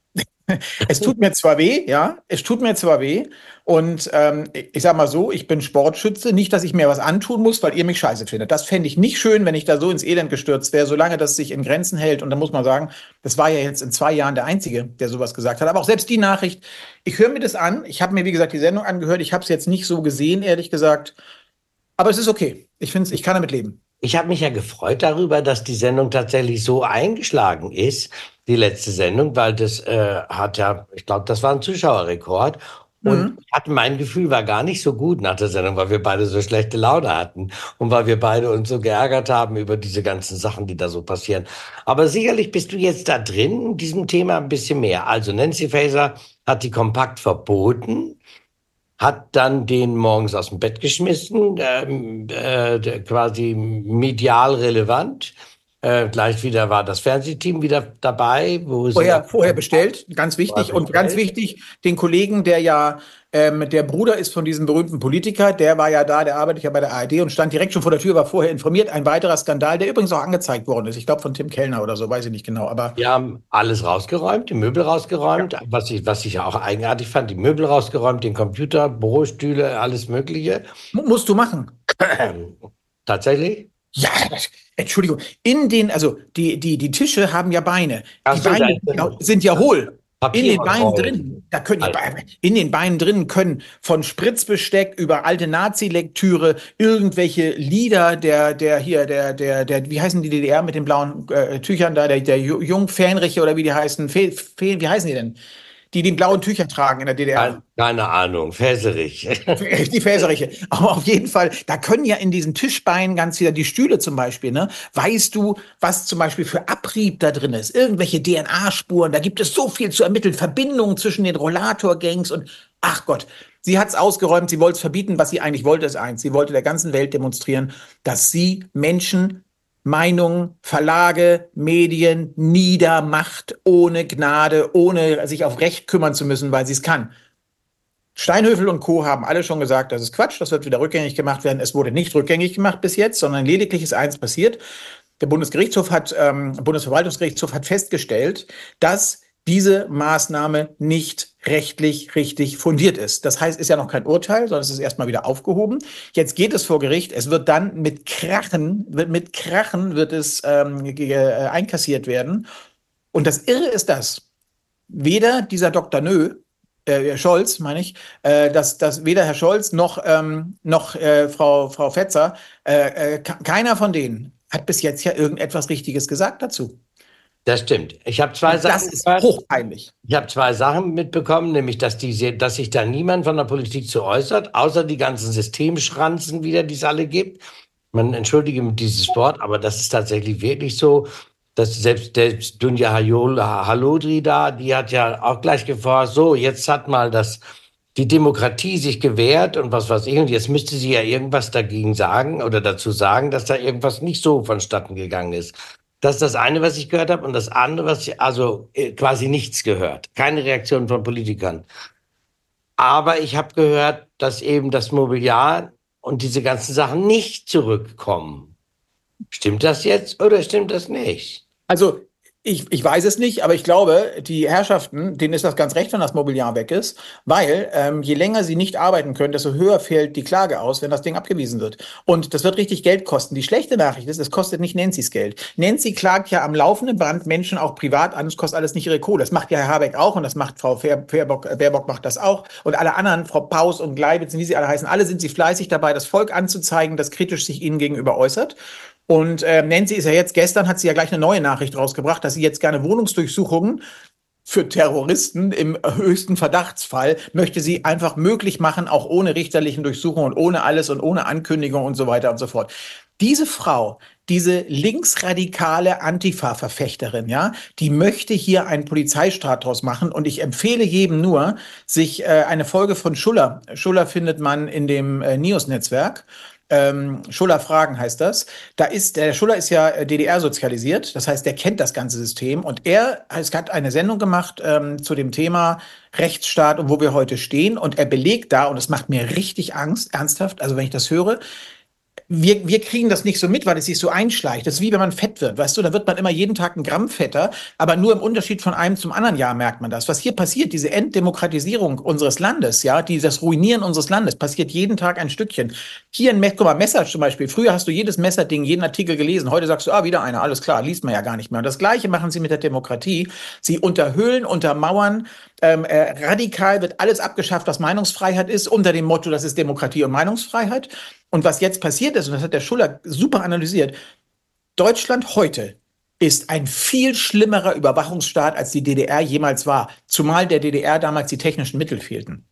Es tut mir zwar weh, ja, es tut mir zwar weh. Und ähm, ich sag mal so, ich bin Sportschütze. Nicht, dass ich mir was antun muss, weil ihr mich scheiße findet. Das fände ich nicht schön, wenn ich da so ins Elend gestürzt wäre, solange das sich in Grenzen hält. Und da muss man sagen, das war ja jetzt in zwei Jahren der Einzige, der sowas gesagt hat. Aber auch selbst die Nachricht, ich höre mir das an. Ich habe mir, wie gesagt, die Sendung angehört. Ich habe es jetzt nicht so gesehen, ehrlich gesagt. Aber es ist okay. Ich finde, ich kann damit leben. Ich habe mich ja gefreut darüber, dass die Sendung tatsächlich so eingeschlagen ist, die letzte Sendung, weil das äh, hat ja, ich glaube, das war ein Zuschauerrekord. Und Mhm. ich hatte, mein Gefühl war gar nicht so gut nach der Sendung, weil wir beide so schlechte Laune hatten und weil wir beide uns so geärgert haben über diese ganzen Sachen, die da so passieren. Aber sicherlich bist du jetzt da drin in diesem Thema ein bisschen mehr. Also Nancy Faeser hat die Kompakt verboten, hat dann den morgens aus dem Bett geschmissen, ähm, äh, der- quasi medial relevant. Äh, gleich wieder war das Fernsehteam wieder dabei, wo sie Vorher, vorher auch bestellt, ganz wichtig. Und ganz bestellt. wichtig, den Kollegen, der ja ähm, der Bruder ist von diesem berühmten Politiker, der war ja da, der arbeitet ja bei der A R D und stand direkt schon vor der Tür, war vorher informiert. Ein weiterer Skandal, der übrigens auch angezeigt worden ist. Ich glaube von Tim Kellner oder so, weiß ich nicht genau. Aber Wir haben alles rausgeräumt, die Möbel ja, rausgeräumt, was ich, was ich ja auch eigenartig fand, die Möbel rausgeräumt, den Computer, Bürostühle, alles Mögliche. mu- musst du machen. Tatsächlich? Ja, das, Entschuldigung. In den, also die, die, die Tische haben ja Beine. Ach Die so, da Beine ist sind ja, sind ja das hohl. In den Beinen Papierrollen. drin, da können die Halt. Beine, in den Beinen drin können von Spritzbesteck über alte Nazi-Lektüre irgendwelche Lieder der, der hier, der, der, der, wie heißen die D D R mit den blauen äh, Tüchern da, der, der Ju- Jungfähnriche oder wie die heißen, Fe, Fe, wie heißen die denn? Die die blauen Tücher tragen in der D D R. Keine, keine Ahnung, Fäserich. Die Fäseriche. Aber auf jeden Fall, da können ja in diesen Tischbeinen ganz wieder die Stühle zum Beispiel, ne? Weißt du, was zum Beispiel für Abrieb da drin ist? Irgendwelche D N A-Spuren, da gibt es so viel zu ermitteln, Verbindungen zwischen den Rollator-Gangs und ach Gott. Sie hat es ausgeräumt, sie wollte es verbieten, was sie eigentlich wollte, ist eins. Sie wollte der ganzen Welt demonstrieren, dass sie Menschen Meinungen, Verlage, Medien niedermacht, ohne Gnade, ohne sich auf Recht kümmern zu müssen, weil sie es kann. Steinhöfel und Co. haben alle schon gesagt, das ist Quatsch, das wird wieder rückgängig gemacht werden. Es wurde nicht rückgängig gemacht bis jetzt, sondern lediglich ist eins passiert. Der Bundesgerichtshof hat, ähm, Bundesverwaltungsgerichtshof hat festgestellt, dass diese Maßnahme nicht rechtlich richtig fundiert ist. Das heißt, es ist ja noch kein Urteil, sondern es ist erstmal wieder aufgehoben. Jetzt geht es vor Gericht. Es wird dann mit Krachen, wird mit Krachen wird es ähm, ge- äh, einkassiert werden. Und das Irre ist das, weder dieser Doktor Nö, äh, Scholz, meine ich, äh, dass, dass weder Herr Scholz noch, ähm, noch äh, Frau, Frau Fetzer, äh, äh, keiner von denen hat bis jetzt ja irgendetwas Richtiges gesagt dazu. Das stimmt. Ich habe zwei Und das Sachen ist gehört. hochpeinlich. Ich habe zwei Sachen mitbekommen, nämlich, dass, die, dass sich da niemand von der Politik zu äußert, außer die ganzen Systemschranzen wieder, die es alle gibt. Man entschuldige mit dieses Wort, aber das ist tatsächlich wirklich so, dass selbst, selbst Dunja Hayol- Halodri da, die hat ja auch gleich gefordert, so, jetzt hat mal das, die Demokratie sich gewehrt und was weiß ich, und jetzt müsste sie ja irgendwas dagegen sagen oder dazu sagen, dass da irgendwas nicht so vonstatten gegangen ist. Das ist das eine, was ich gehört habe, und das andere, was ich, also äh, quasi nichts gehört. Keine Reaktion von Politikern. Aber ich habe gehört, dass eben das Mobiliar und diese ganzen Sachen nicht zurückkommen. Stimmt das jetzt oder stimmt das nicht? Also ich, ich weiß es nicht, aber ich glaube, die Herrschaften, denen ist das ganz recht, wenn das Mobiliar weg ist, weil ähm, je länger sie nicht arbeiten können, desto höher fällt die Klage aus, wenn das Ding abgewiesen wird. Und das wird richtig Geld kosten. Die schlechte Nachricht ist, es kostet nicht Nancy's Geld. Nancy klagt ja am laufenden Band Menschen auch privat an, es kostet alles nicht ihre Kohle. Das macht ja Herr Habeck auch und das macht Frau Fair, Baerbock, äh, Baerbock macht das auch und alle anderen, Frau Paus und Gleibitz, wie sie alle heißen, alle sind sie fleißig dabei, das Volk anzuzeigen, das kritisch sich ihnen gegenüber äußert. Und äh, Nancy ist ja jetzt, gestern hat sie ja gleich eine neue Nachricht rausgebracht, dass sie jetzt gerne Wohnungsdurchsuchungen für Terroristen im höchsten Verdachtsfall möchte sie einfach möglich machen, auch ohne richterlichen Durchsuchung und ohne alles und ohne Ankündigung und so weiter und so fort. Diese Frau, diese linksradikale Antifa-Verfechterin, ja, die möchte hier einen Polizeistaat draus machen und ich empfehle jedem nur, sich äh, eine Folge von Schuller, Schuller findet man in dem äh, Nios-Netzwerk, ähm, Schuller Fragen heißt das. Da ist, der Schuller ist ja äh, D D R sozialisiert, das heißt, der kennt das ganze System und er es hat eine Sendung gemacht ähm, zu dem Thema Rechtsstaat und wo wir heute stehen und er belegt da, und es macht mir richtig Angst, ernsthaft, also wenn ich das höre, wir, wir kriegen das nicht so mit, weil es sich so einschleicht. Das ist wie wenn man fett wird, weißt du, da wird man immer jeden Tag ein Gramm fetter, aber nur im Unterschied von einem zum anderen Jahr merkt man das. Was hier passiert, diese Entdemokratisierung unseres Landes, ja, die, das Ruinieren unseres Landes, passiert jeden Tag ein Stückchen. Hier ein, guck mal, Messer zum Beispiel. Früher hast du jedes Messerding, jeden Artikel gelesen. Heute sagst du, ah, wieder einer, alles klar, liest man ja gar nicht mehr. Und das Gleiche machen sie mit der Demokratie. Sie unterhöhlen, untermauern, ähm, äh, radikal wird alles abgeschafft, was Meinungsfreiheit ist, unter dem Motto, das ist Demokratie und Meinungsfreiheit. Und was jetzt passiert ist, und das hat der Schuller super analysiert, Deutschland heute ist ein viel schlimmerer Überwachungsstaat, als die D D R jemals war. Zumal der D D R damals die technischen Mittel fehlten.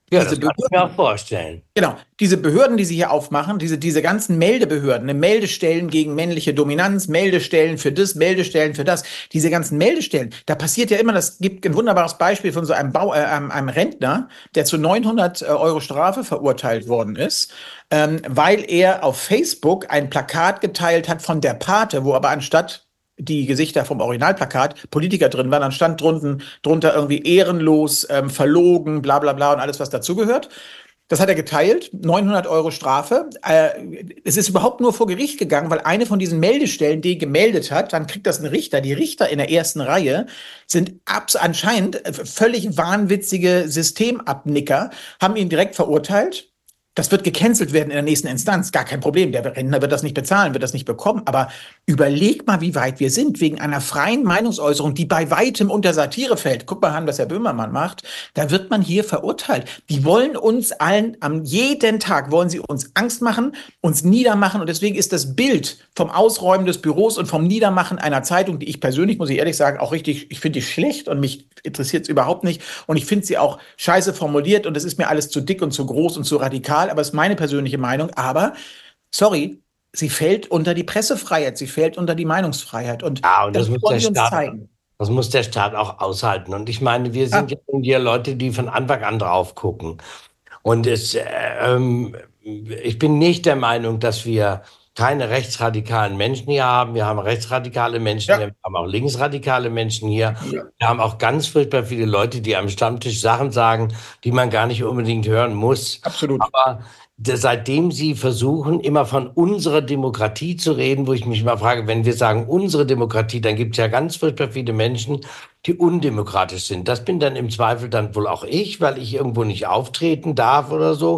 Ja, Diese das kann ich mir auch Behörden, vorstellen. genau, diese Behörden, die sie hier aufmachen, diese, diese ganzen Meldebehörden, ne, Meldestellen gegen männliche Dominanz, Meldestellen für das, Meldestellen für das, diese ganzen Meldestellen, da passiert ja immer, das gibt ein wunderbares Beispiel von so einem, Bau, äh, einem, einem Rentner, der zu neunhundert Euro Strafe verurteilt worden ist, ähm, weil er auf Facebook ein Plakat geteilt hat von der Pate, wo aber anstatt die Gesichter vom Originalplakat Politiker drin waren, dann stand drunten, drunter irgendwie ehrenlos, ähm, verlogen, bla bla bla und alles, was dazugehört. Das hat er geteilt, neunhundert Euro Strafe. Äh, es ist überhaupt nur vor Gericht gegangen, weil eine von diesen Meldestellen die gemeldet hat. Dann kriegt das ein Richter. Die Richter in der ersten Reihe sind abs anscheinend völlig wahnwitzige Systemabnicker, haben ihn direkt verurteilt. Das wird gecancelt werden in der nächsten Instanz. Gar kein Problem. Der Rentner wird das nicht bezahlen, wird das nicht bekommen. Aber überleg mal, wie weit wir sind wegen einer freien Meinungsäußerung, die bei weitem unter Satire fällt. Guck mal an, was Herr Böhmermann macht. Da wird man hier verurteilt. Die wollen uns allen, am jeden Tag wollen sie uns Angst machen, uns niedermachen. Und deswegen ist das Bild vom Ausräumen des Büros und vom Niedermachen einer Zeitung, die ich persönlich, muss ich ehrlich sagen, auch richtig, ich finde die schlecht und mich interessiert es überhaupt nicht. Und ich finde sie auch scheiße formuliert und es ist mir alles zu dick und zu groß und zu radikal. Aber es ist meine persönliche Meinung. Aber, sorry, sie fällt unter die Pressefreiheit, sie fällt unter die Meinungsfreiheit. Und Ja, und das das muss wollen der sie uns Staat, zeigen. das muss der Staat auch aushalten. Und ich meine, wir sind Ah, ja hier Leute, die von Anfang an drauf gucken. Und es, äh, ähm, ich bin nicht der Meinung, dass wir keine rechtsradikalen Menschen hier haben. Wir haben rechtsradikale Menschen hier, ja, wir haben auch linksradikale Menschen hier. ja, Wir haben auch ganz furchtbar viele Leute, die am Stammtisch Sachen sagen, die man gar nicht unbedingt hören muss. absolut. Aber de- seitdem Sie versuchen, immer von unserer Demokratie zu reden, wo ich mich mal frage, wenn wir sagen unsere Demokratie, dann gibt es ja ganz furchtbar viele Menschen, die undemokratisch sind. Das bin dann im Zweifel dann wohl auch ich, weil ich irgendwo nicht auftreten darf oder so.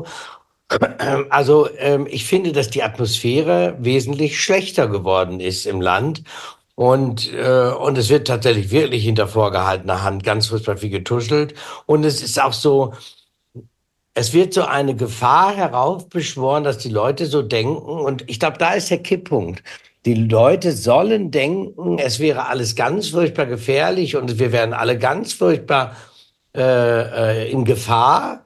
Ähm, Also ähm, ich finde, dass die Atmosphäre wesentlich schlechter geworden ist im Land. Und, äh, und es wird tatsächlich wirklich hinter vorgehaltener Hand ganz furchtbar viel getuschelt. Und es ist auch so, es wird so eine Gefahr heraufbeschworen, dass die Leute so denken. Und ich glaube, da ist der Kipppunkt. Die Leute sollen denken, es wäre alles ganz furchtbar gefährlich und wir wären alle ganz furchtbar äh, äh, in Gefahr.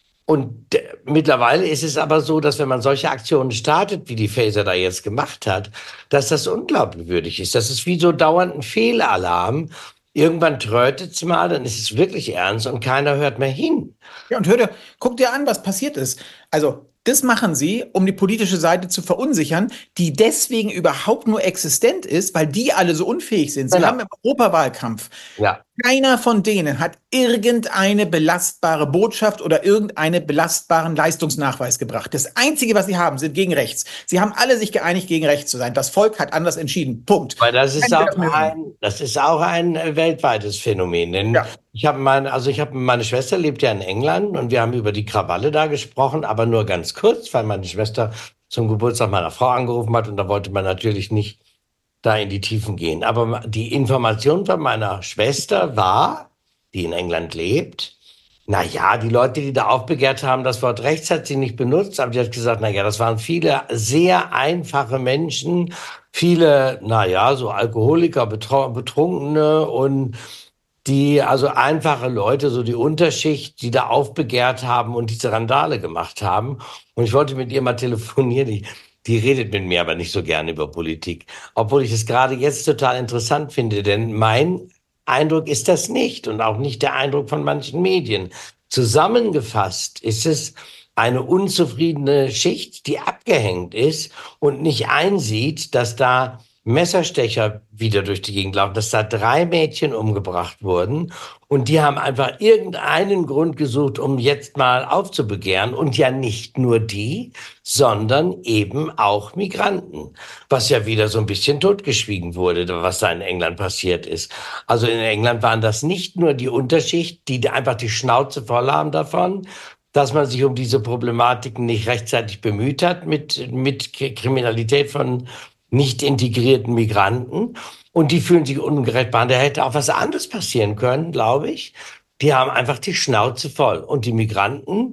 Und äh, mittlerweile ist es aber so, dass wenn man solche Aktionen startet, wie die Faeser da jetzt gemacht hat, dass das unglaubwürdig ist. Das ist wie so dauernd ein Fehlalarm. Irgendwann trötet's mal, dann ist es wirklich ernst und keiner hört mehr hin. Ja, und hör dir, guck dir an, was passiert ist. Also, das machen sie, um die politische Seite zu verunsichern, die deswegen überhaupt nur existent ist, weil die alle so unfähig sind. Sie Genau. haben im Europawahlkampf, Ja. keiner von denen hat irgendeine belastbare Botschaft oder irgendeinen belastbaren Leistungsnachweis gebracht. Das Einzige, was sie haben, sind gegen rechts. Sie haben alle sich geeinigt, gegen rechts zu sein. Das Volk hat anders entschieden. Punkt. Weil das ist Keiner will auch das mehr hören. ein, das ist auch ein äh, weltweites Phänomen. Denn Ja. ich habe meine, also ich habe meine Schwester lebt ja in England und wir haben über die Krawalle da gesprochen, aber nur ganz kurz, weil meine Schwester zum Geburtstag meiner Frau angerufen hat und da wollte man natürlich nicht da in die Tiefen gehen. Aber die Information von meiner Schwester war, die in England lebt, na ja, die Leute, die da aufbegehrt haben, das Wort rechts hat sie nicht benutzt, aber die hat gesagt, na ja, das waren viele sehr einfache Menschen, viele, na ja, so Alkoholiker, Betru- Betrunkene und die, also einfache Leute, so die Unterschicht, die da aufbegehrt haben und diese Randale gemacht haben. Und ich wollte mit ihr mal telefonieren. Die, die redet mit mir aber nicht so gerne über Politik. Obwohl ich es gerade jetzt total interessant finde, denn mein Eindruck ist das nicht und auch nicht der Eindruck von manchen Medien. Zusammengefasst ist es eine unzufriedene Schicht, die abgehängt ist und nicht einsieht, dass da Messerstecher wieder durch die Gegend laufen, dass da drei Mädchen umgebracht wurden und die haben einfach irgendeinen Grund gesucht, um jetzt mal aufzubegehren und ja nicht nur die, sondern eben auch Migranten, was ja wieder so ein bisschen totgeschwiegen wurde, was da in England passiert ist. Also in England waren das nicht nur die Unterschicht, die einfach die Schnauze voll haben davon, dass man sich um diese Problematiken nicht rechtzeitig bemüht hat mit, mit Kriminalität von nicht integrierten Migranten und die fühlen sich ungerecht behandelt. Da hätte auch was anderes passieren können, glaube ich. Die haben einfach die Schnauze voll und die Migranten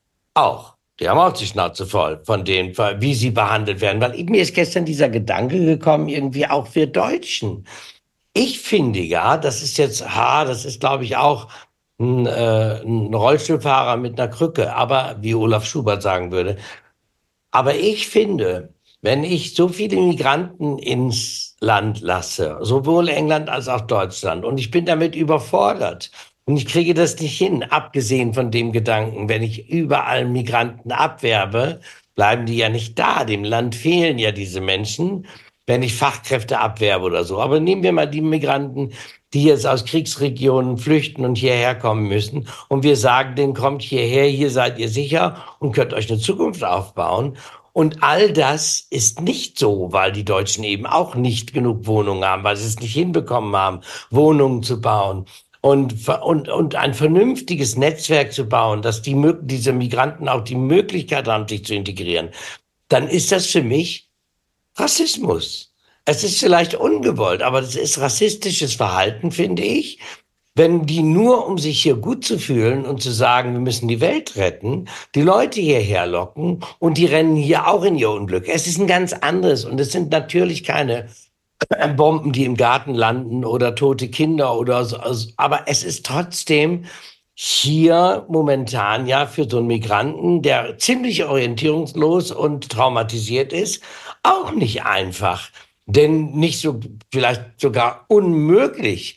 auch. Die haben auch die Schnauze voll von dem, wie sie behandelt werden. Weil mir ist gestern dieser Gedanke gekommen, irgendwie auch wir Deutschen. Ich finde ja, das ist jetzt, ha, das ist glaube ich auch ein, äh, ein Rollstuhlfahrer mit einer Krücke, aber wie Olaf Schubert sagen würde. Aber ich finde, wenn ich so viele Migranten ins Land lasse, sowohl England als auch Deutschland, und ich bin damit überfordert und ich kriege das nicht hin, abgesehen von dem Gedanken, wenn ich überall Migranten abwerbe, bleiben die ja nicht da. Dem Land fehlen ja diese Menschen, wenn ich Fachkräfte abwerbe oder so. Aber nehmen wir mal die Migranten, die jetzt aus Kriegsregionen flüchten und hierher kommen müssen. Und wir sagen denen, kommt hierher, hier seid ihr sicher und könnt euch eine Zukunft aufbauen. Und all das ist nicht so, weil die Deutschen eben auch nicht genug Wohnungen haben, weil sie es nicht hinbekommen haben, Wohnungen zu bauen. Und, und, und ein vernünftiges Netzwerk zu bauen, dass die, diese Migranten auch die Möglichkeit haben, sich zu integrieren, dann ist das für mich Rassismus. Es ist vielleicht ungewollt, aber das ist rassistisches Verhalten, finde ich. Wenn die nur, um sich hier gut zu fühlen und zu sagen, wir müssen die Welt retten, die Leute hierher locken und die rennen hier auch in ihr Unglück. Es ist ein ganz anderes und es sind natürlich keine Bomben, die im Garten landen oder tote Kinder oder so. Aber es ist trotzdem hier momentan ja für so einen Migranten, der ziemlich orientierungslos und traumatisiert ist, auch nicht einfach. Denn nicht so, vielleicht sogar unmöglich,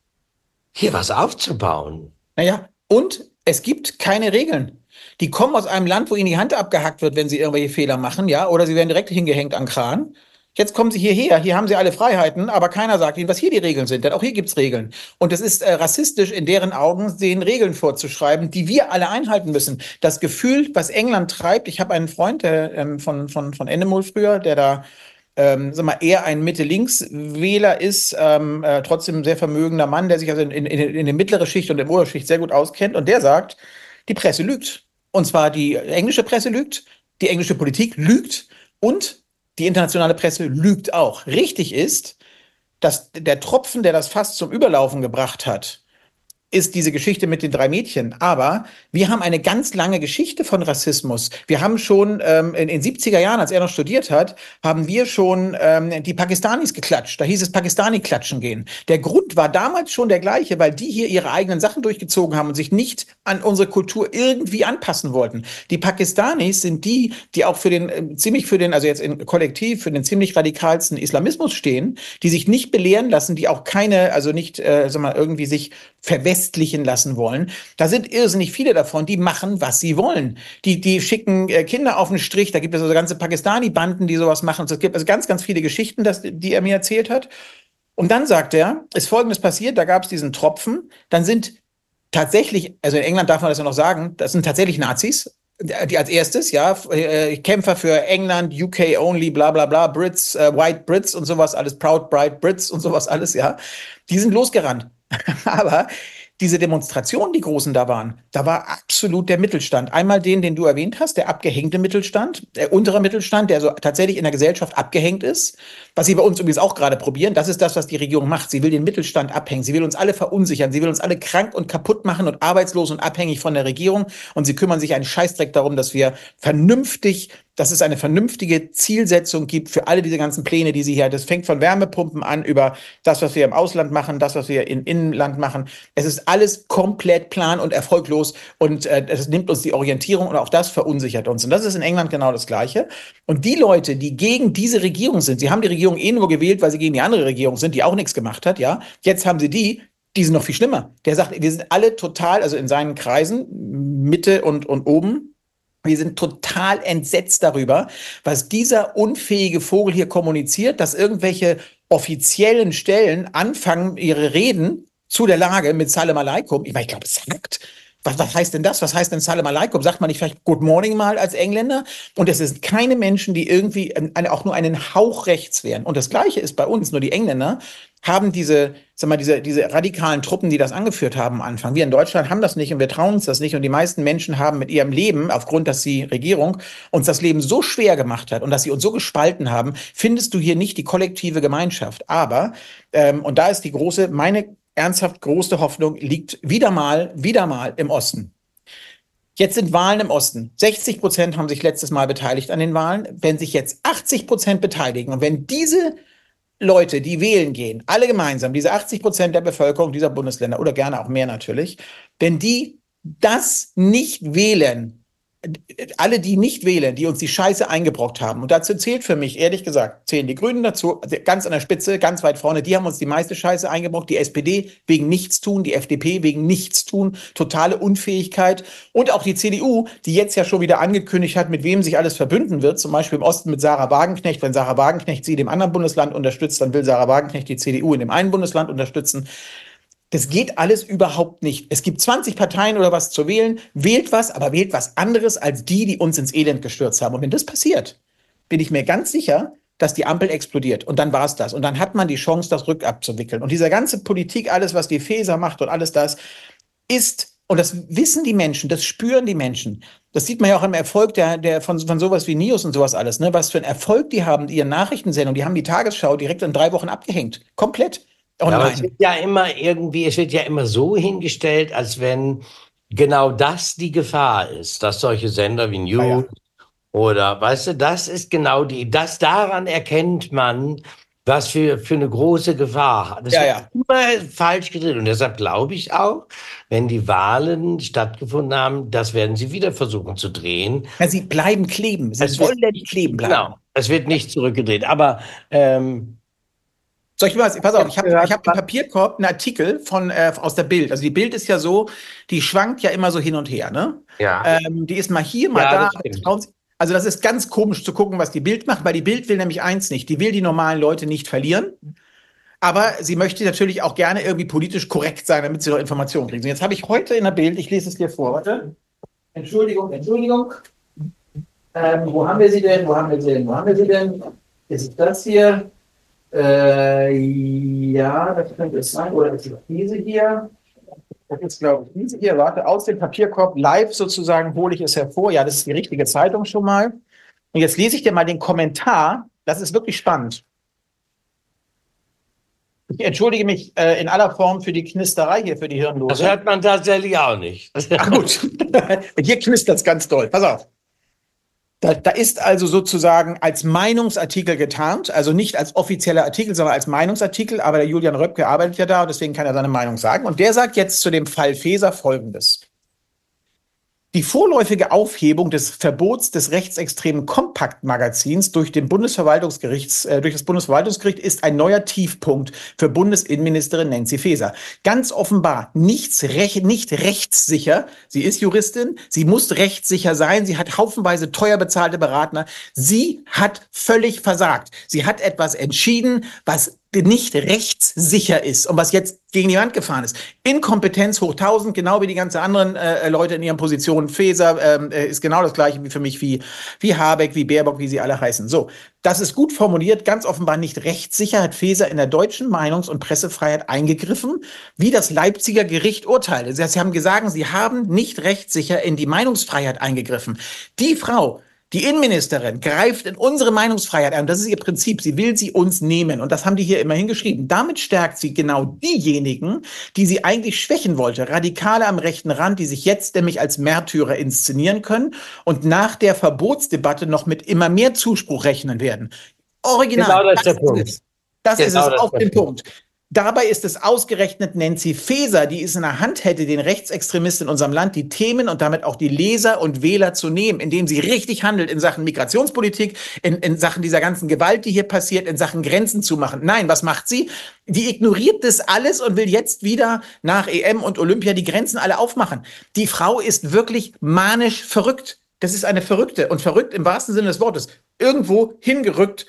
hier was aufzubauen. Naja, und es gibt keine Regeln. Die kommen aus einem Land, wo ihnen die Hand abgehackt wird, wenn sie irgendwelche Fehler machen, ja, oder sie werden direkt hingehängt an Kran. Jetzt kommen sie hierher, hier haben sie alle Freiheiten, aber keiner sagt ihnen, was hier die Regeln sind, denn auch hier gibt's Regeln. Und es ist äh, rassistisch in deren Augen, den Regeln vorzuschreiben, die wir alle einhalten müssen. Das Gefühl, was England treibt, ich habe einen Freund der, ähm, von, von, von Endemol früher, der da ähm, sag mal, eher ein Mitte-Links-Wähler ist, ähm, äh, trotzdem ein sehr vermögender Mann, der sich also in, in, in der mittleren Schicht und der Oberschicht sehr gut auskennt. Und der sagt, die Presse lügt. Und zwar die englische Presse lügt, die englische Politik lügt und die internationale Presse lügt auch. Richtig ist, dass der Tropfen, der das Fass zum Überlaufen gebracht hat, ist diese Geschichte mit den drei Mädchen. Aber wir haben eine ganz lange Geschichte von Rassismus. Wir haben schon ähm, in den siebziger Jahren, als er noch studiert hat, haben wir schon ähm, die Pakistanis geklatscht. Da hieß es Pakistani-Klatschen gehen. Der Grund war damals schon der gleiche, weil die hier ihre eigenen Sachen durchgezogen haben und sich nicht an unsere Kultur irgendwie anpassen wollten. Die Pakistanis sind die, die auch für den, äh, ziemlich für den, also jetzt in Kollektiv, für den ziemlich radikalsten Islamismus stehen, die sich nicht belehren lassen, die auch keine, also nicht, äh, sag mal, irgendwie sich verwestlichen lassen wollen. Da sind irrsinnig viele davon, die machen, was sie wollen. Die, die schicken äh, Kinder auf den Strich. Da gibt es also ganze Pakistani-Banden, die sowas machen. Und es gibt also ganz, ganz viele Geschichten, das, die er mir erzählt hat. Und dann sagt er, ist Folgendes passiert, da gab es diesen Tropfen. Dann sind tatsächlich, also in England darf man das ja noch sagen, das sind tatsächlich Nazis, die als erstes, ja, äh, Kämpfer für England, U K only, bla bla bla, Brits, äh, White Brits und sowas alles, Proud Bright Brits und sowas alles, ja. Die sind losgerannt. Aber diese Demonstrationen, die großen da waren, da war absolut der Mittelstand. Einmal den, den du erwähnt hast, der abgehängte Mittelstand, der untere Mittelstand, der so tatsächlich in der Gesellschaft abgehängt ist. Was sie bei uns übrigens auch gerade probieren, das ist das, was die Regierung macht. Sie will den Mittelstand abhängen. Sie will uns alle verunsichern. Sie will uns alle krank und kaputt machen und arbeitslos und abhängig von der Regierung. Und sie kümmern sich einen Scheißdreck darum, dass wir vernünftig dass es eine vernünftige Zielsetzung gibt für alle diese ganzen Pläne, die sie hier, das fängt von Wärmepumpen an über das, was wir im Ausland machen, das, was wir im Inland machen. Es ist alles komplett plan- und erfolglos und äh, es nimmt uns die Orientierung und auch das verunsichert uns. Und das ist in England genau das Gleiche. Und die Leute, die gegen diese Regierung sind, sie haben die Regierung eh nur gewählt, weil sie gegen die andere Regierung sind, die auch nichts gemacht hat, ja. Jetzt haben sie die, die sind noch viel schlimmer. Der sagt, wir sind alle total, also in seinen Kreisen, Mitte und, und oben, wir sind total entsetzt darüber, was dieser unfähige Vogel hier kommuniziert, dass irgendwelche offiziellen Stellen anfangen, ihre Reden zu der Lage mit Salam Aleikum. Ich meine, ich glaube, es sagt. Was, was heißt denn das? Was heißt denn Salam Aleikum? Sagt man nicht vielleicht Good Morning mal als Engländer? Und es sind keine Menschen, die irgendwie eine, auch nur einen Hauch rechts wären. Und das Gleiche ist bei uns, nur die Engländer haben diese, sag mal, diese, diese radikalen Truppen, die das angeführt haben am Anfang. Wir in Deutschland haben das nicht und wir trauen uns das nicht. Und die meisten Menschen haben mit ihrem Leben, aufgrund, dass die Regierung uns das Leben so schwer gemacht hat und dass sie uns so gespalten haben, findest du hier nicht die kollektive Gemeinschaft. Aber, ähm, und da ist die große, meine ernsthaft große Hoffnung liegt wieder mal, wieder mal im Osten. Jetzt sind Wahlen im Osten. sechzig Prozent haben sich letztes Mal beteiligt an den Wahlen. Wenn sich jetzt achtzig Prozent beteiligen und wenn diese Leute, die wählen gehen, alle gemeinsam, diese achtzig Prozent der Bevölkerung dieser Bundesländer oder gerne auch mehr natürlich, wenn die das nicht wählen, alle, die nicht wählen, die uns die Scheiße eingebrockt haben, und dazu zählt für mich, ehrlich gesagt, zählen die Grünen dazu, ganz an der Spitze, ganz weit vorne, die haben uns die meiste Scheiße eingebrockt, die S P D wegen Nichtstun, die F D P wegen Nichtstun, totale Unfähigkeit und auch die C D U, die jetzt ja schon wieder angekündigt hat, mit wem sich alles verbünden wird, zum Beispiel im Osten mit Sarah Wagenknecht. Wenn Sarah Wagenknecht sie in dem anderen Bundesland unterstützt, dann will Sarah Wagenknecht die C D U in dem einen Bundesland unterstützen. Das geht alles überhaupt nicht. Es gibt zwanzig Parteien oder was zu wählen. Wählt was, aber wählt was anderes als die, die uns ins Elend gestürzt haben. Und wenn das passiert, bin ich mir ganz sicher, dass die Ampel explodiert. Und dann war es das. Und dann hat man die Chance, das rückabzuwickeln. Und diese ganze Politik, alles, was die Faeser macht und alles das, ist, und das wissen die Menschen, das spüren die Menschen. Das sieht man ja auch im Erfolg der, der von, von sowas wie News und sowas alles, ne? Was für einen Erfolg die haben, ihre Nachrichtensendung. Die haben die Tagesschau direkt in drei Wochen abgehängt. Komplett. Ja, aber es wird ja immer irgendwie, es wird ja immer so hingestellt, als wenn genau das die Gefahr ist, dass solche Sender wie News ja, ja. oder, weißt du, das ist genau die, das daran erkennt man, was für, für eine große Gefahr hat. Das ja, wird ja. immer falsch gedreht. Und deshalb glaube ich auch, wenn die Wahlen stattgefunden haben, das werden sie wieder versuchen zu drehen. Ja, sie bleiben kleben. Sie es wollen nicht kleben bleiben. Genau, es wird nicht zurückgedreht. Aber, ähm, Soll ich mal, pass auf, ich habe ich hab im Papierkorb einen Artikel von, äh, aus der Bild. Also die Bild ist ja so, die schwankt ja immer so hin und her, ne? Ja. Ähm, die ist mal hier, mal ja, da. Das also das ist ganz komisch zu gucken, was die Bild macht, weil die Bild will nämlich eins nicht. Die will die normalen Leute nicht verlieren. Aber sie möchte natürlich auch gerne irgendwie politisch korrekt sein, damit sie noch Informationen kriegen. Und jetzt habe ich heute in der Bild, ich lese es dir vor, warte. Entschuldigung, Entschuldigung. Ähm, wo haben wir sie denn? Wo haben wir sie denn? Wo haben wir sie denn? Ist das hier? Äh, ja, das könnte es sein. Oder ist es diese hier? Das ist, glaube ich, diese hier. Warte, aus dem Papierkorb live sozusagen hole ich es hervor. Ja, das ist die richtige Zeitung schon mal. Und jetzt lese ich dir mal den Kommentar. Das ist wirklich spannend. Ich entschuldige mich äh, in aller Form für die Knisterei hier, für die Hirnlose. Das hört man tatsächlich auch nicht. Ach gut, hier knistert es ganz doll. Pass auf. Da, da ist also sozusagen als Meinungsartikel getarnt, also nicht als offizieller Artikel, sondern als Meinungsartikel. Aber der Julian Röpke arbeitet ja da und deswegen kann er seine Meinung sagen. Und der sagt jetzt zu dem Fall Faeser Folgendes. Die vorläufige Aufhebung des Verbots des rechtsextremen Kompakt-Magazins durch, den Bundesverwaltungsgerichts, äh, durch das Bundesverwaltungsgericht ist ein neuer Tiefpunkt für Bundesinnenministerin Nancy Faeser. Ganz offenbar nichts, rech, nicht rechtssicher. Sie ist Juristin, sie muss rechtssicher sein, sie hat haufenweise teuer bezahlte Berater. Sie hat völlig versagt. Sie hat etwas entschieden, was nicht rechtssicher ist und was jetzt gegen die Wand gefahren ist. Inkompetenz hoch tausend, genau wie die ganzen anderen äh, Leute in ihren Positionen. Faeser äh, ist genau das gleiche wie für mich, wie, wie Habeck, wie Baerbock, wie sie alle heißen. So, das ist gut formuliert, ganz offenbar nicht rechtssicher, hat Faeser in der deutschen Meinungs- und Pressefreiheit eingegriffen, wie das Leipziger Gericht urteilte. Sie haben gesagt, sie haben nicht rechtssicher in die Meinungsfreiheit eingegriffen. Die Frau, die Innenministerin, greift in unsere Meinungsfreiheit ein. Das ist ihr Prinzip. Sie will sie uns nehmen. Und das haben die hier immerhin geschrieben. Damit stärkt sie genau diejenigen, die sie eigentlich schwächen wollte. Radikale am rechten Rand, die sich jetzt nämlich als Märtyrer inszenieren können und nach der Verbotsdebatte noch mit immer mehr Zuspruch rechnen werden. Original. Genau das ist der das Punkt. Ist es. Das genau ist es das auf den Punkt. Dabei ist es ausgerechnet Nancy Faeser, die es in der Hand hätte, den Rechtsextremisten in unserem Land die Themen und damit auch die Leser und Wähler zu nehmen, indem sie richtig handelt in Sachen Migrationspolitik, in, in Sachen dieser ganzen Gewalt, die hier passiert, in Sachen Grenzen zu machen. Nein, was macht sie? Die ignoriert das alles und will jetzt wieder nach E M und Olympia die Grenzen alle aufmachen. Die Frau ist wirklich manisch verrückt. Das ist eine Verrückte und verrückt im wahrsten Sinne des Wortes. Irgendwo hingerückt.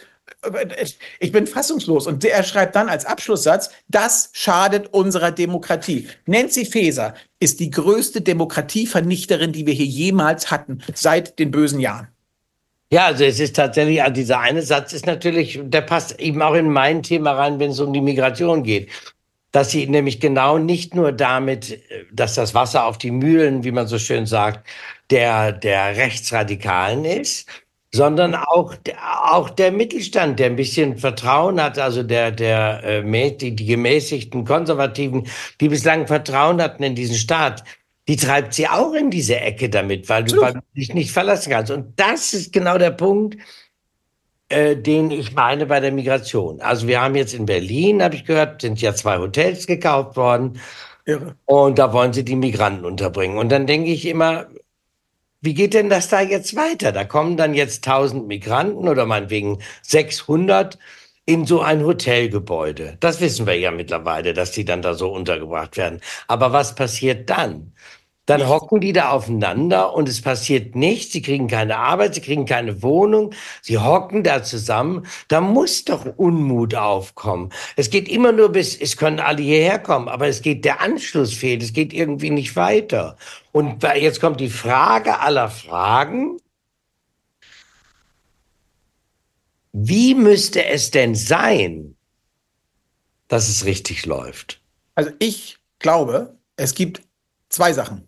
Ich bin fassungslos. Und er schreibt dann als Abschlusssatz, das schadet unserer Demokratie. Nancy Faeser ist die größte Demokratievernichterin, die wir hier jemals hatten, seit den bösen Jahren. Ja, also es ist tatsächlich, also dieser eine Satz ist natürlich, der passt eben auch in mein Thema rein, wenn es um die Migration geht. Dass sie nämlich genau nicht nur damit, dass das Wasser auf die Mühlen, wie man so schön sagt, der, der Rechtsradikalen ist, sondern auch, auch der Mittelstand, der ein bisschen Vertrauen hat, also der, der, äh, die, die gemäßigten Konservativen, die bislang Vertrauen hatten in diesen Staat, die treibt sie auch in diese Ecke damit, weil du, weil du dich nicht verlassen kannst. Und das ist genau der Punkt, äh, den ich meine bei der Migration. Also wir haben jetzt in Berlin, habe ich gehört, sind ja zwei Hotels gekauft worden. Irre. Und da wollen sie die Migranten unterbringen. Und dann denke ich immer, wie geht denn das da jetzt weiter? Da kommen dann jetzt tausend Migranten oder meinetwegen sechshundert in so ein Hotelgebäude. Das wissen wir ja mittlerweile, dass die dann da so untergebracht werden. Aber was passiert dann? Dann Nichts. hocken die da aufeinander und es passiert nichts. Sie kriegen keine Arbeit, sie kriegen keine Wohnung. Sie hocken da zusammen. Da muss doch Unmut aufkommen. Es geht immer nur bis, es können alle hierher kommen, aber es geht, der Anschluss fehlt. Es geht irgendwie nicht weiter. Und jetzt kommt die Frage aller Fragen. Wie müsste es denn sein, dass es richtig läuft? Also ich glaube, es gibt zwei Sachen.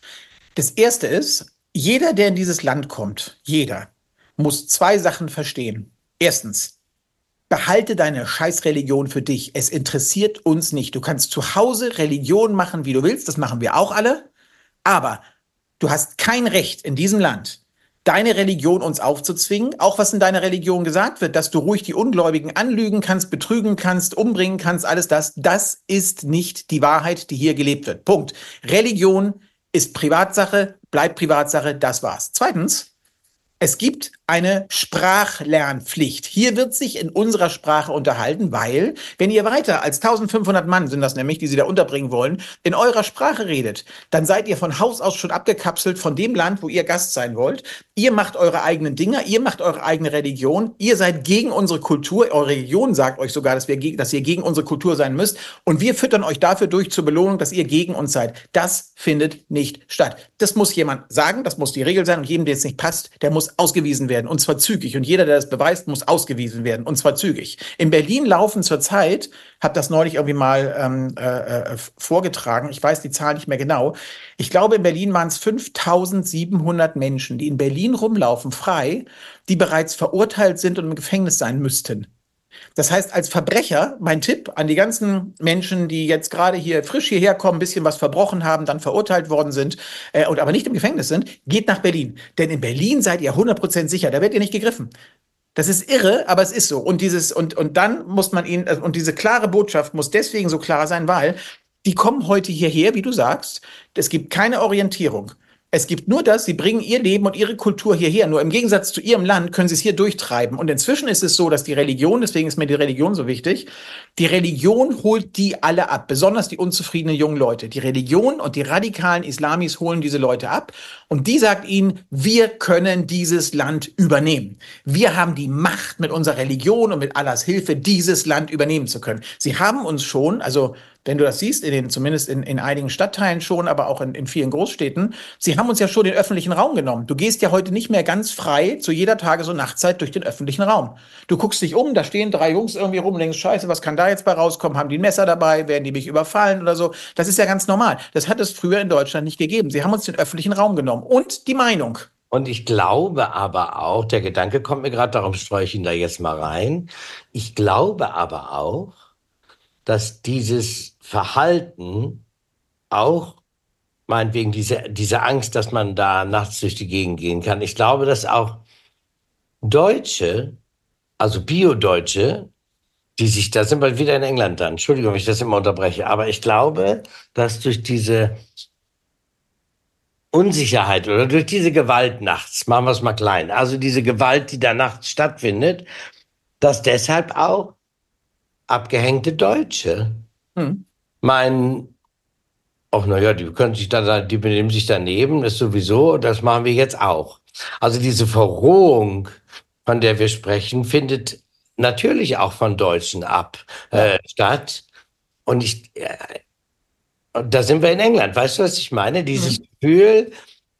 Das erste ist, jeder, der in dieses Land kommt, jeder, muss zwei Sachen verstehen. Erstens, behalte deine Scheißreligion für dich. Es interessiert uns nicht. Du kannst zu Hause Religion machen, wie du willst. Das machen wir auch alle. Aber du hast kein Recht in diesem Land, deine Religion uns aufzuzwingen, auch was in deiner Religion gesagt wird, dass du ruhig die Ungläubigen anlügen kannst, betrügen kannst, umbringen kannst, alles das, das ist nicht die Wahrheit, die hier gelebt wird. Punkt. Religion ist Privatsache, bleibt Privatsache, das war's. Zweitens, es gibt eine Sprachlernpflicht. Hier wird sich in unserer Sprache unterhalten, weil, wenn ihr weiter als eintausendfünfhundert Mann, sind das nämlich, die sie da unterbringen wollen, in eurer Sprache redet, dann seid ihr von Haus aus schon abgekapselt von dem Land, wo ihr Gast sein wollt. Ihr macht eure eigenen Dinge, ihr macht eure eigene Religion, ihr seid gegen unsere Kultur, eure Religion sagt euch sogar, dass, wir, dass ihr gegen unsere Kultur sein müsst und wir füttern euch dafür durch zur Belohnung, dass ihr gegen uns seid. Das findet nicht statt. Das muss jemand sagen, das muss die Regel sein und jedem, der es nicht passt, der muss ausgewiesen werden, und zwar zügig. Und jeder, der das beweist, muss ausgewiesen werden, und zwar zügig. In Berlin laufen zurzeit, habe das neulich irgendwie mal ähm, äh, vorgetragen, ich weiß die Zahl nicht mehr genau, ich glaube, in Berlin waren es fünftausendsiebenhundert Menschen, die in Berlin rumlaufen, frei, die bereits verurteilt sind und im Gefängnis sein müssten. Das heißt, als Verbrecher, mein Tipp an die ganzen Menschen, die jetzt gerade hier frisch hierher kommen, ein bisschen was verbrochen haben, dann verurteilt worden sind äh, und aber nicht im Gefängnis sind, geht nach Berlin. Denn in Berlin seid ihr hundert Prozent sicher, da werdet ihr nicht gegriffen. Das ist irre, aber es ist so. Und dieses und und dann muss man ihn und diese klare Botschaft muss deswegen so klar sein, weil die kommen heute hierher, wie du sagst. Es gibt keine Orientierung. Es gibt nur das, sie bringen ihr Leben und ihre Kultur hierher. Nur im Gegensatz zu ihrem Land können sie es hier durchtreiben. Und inzwischen ist es so, dass die Religion, deswegen ist mir die Religion so wichtig, die Religion holt die alle ab, besonders die unzufriedenen jungen Leute. Die Religion und die radikalen Islamis holen diese Leute ab. Und die sagt ihnen, wir können dieses Land übernehmen. Wir haben die Macht, mit unserer Religion und mit Allahs Hilfe dieses Land übernehmen zu können. Sie haben uns schon, also wenn du das siehst, in den, zumindest in, in einigen Stadtteilen schon, aber auch in, in vielen Großstädten, sie haben uns ja schon den öffentlichen Raum genommen. Du gehst ja heute nicht mehr ganz frei zu jeder Tages- und Nachtzeit durch den öffentlichen Raum. Du guckst dich um, da stehen drei Jungs irgendwie rum, denkst, scheiße, was kann da jetzt bei rauskommen? Haben die ein Messer dabei? Werden die mich überfallen oder so? Das ist ja ganz normal. Das hat es früher in Deutschland nicht gegeben. Sie haben uns den öffentlichen Raum genommen und die Meinung. Und ich glaube aber auch, der Gedanke kommt mir gerade, darum streue ich ihn da jetzt mal rein. Ich glaube aber auch, dass dieses Verhalten auch, meinetwegen diese, diese Angst, dass man da nachts durch die Gegend gehen kann, ich glaube, dass auch Deutsche, also Bio-Deutsche, die sich, da sind wir wieder in England dann, Entschuldigung, wenn ich das immer unterbreche, aber ich glaube, dass durch diese Unsicherheit oder durch diese Gewalt nachts, machen wir es mal klein, also diese Gewalt, die da nachts stattfindet, dass deshalb auch abgehängte Deutsche hm. meinen, ach naja, die können sich da, die benehmen sich daneben, das sowieso, das machen wir jetzt auch. Also diese Verrohung, von der wir sprechen, findet natürlich auch von Deutschen ab äh, statt. Und ich, äh, da sind wir in England, weißt du, was ich meine? Dieses hm. Gefühl,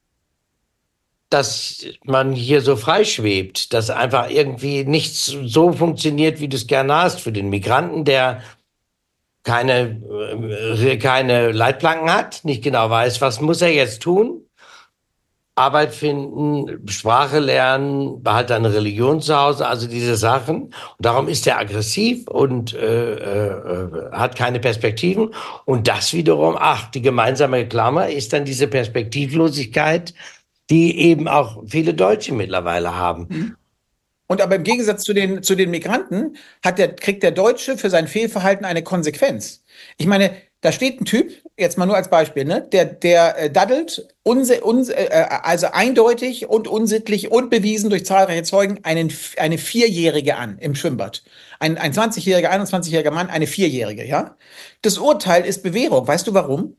dass man hier so freischwebt, dass einfach irgendwie nichts so funktioniert, wie du es gerne hast für den Migranten, der keine, äh, keine Leitplanken hat, nicht genau weiß, was muss er jetzt tun? Arbeit finden, Sprache lernen, behalte eine Religion zu Hause, also diese Sachen. Und darum ist er aggressiv und äh, äh, hat keine Perspektiven. Und das wiederum, ach, die gemeinsame Klammer ist dann diese Perspektivlosigkeit, die eben auch viele Deutsche mittlerweile haben. Mhm. Und aber im Gegensatz zu den, zu den Migranten hat der, kriegt der Deutsche für sein Fehlverhalten eine Konsequenz. Ich meine, da steht ein Typ, jetzt mal nur als Beispiel, ne, der, der äh, daddelt, unse, unse, äh, also eindeutig und unsittlich und bewiesen durch zahlreiche Zeugen einen, eine Vierjährige an im Schwimmbad. Ein, ein zwanzigjähriger, einundzwanzigjähriger Mann, eine Vierjährige, ja. Das Urteil ist Bewährung. Weißt du warum?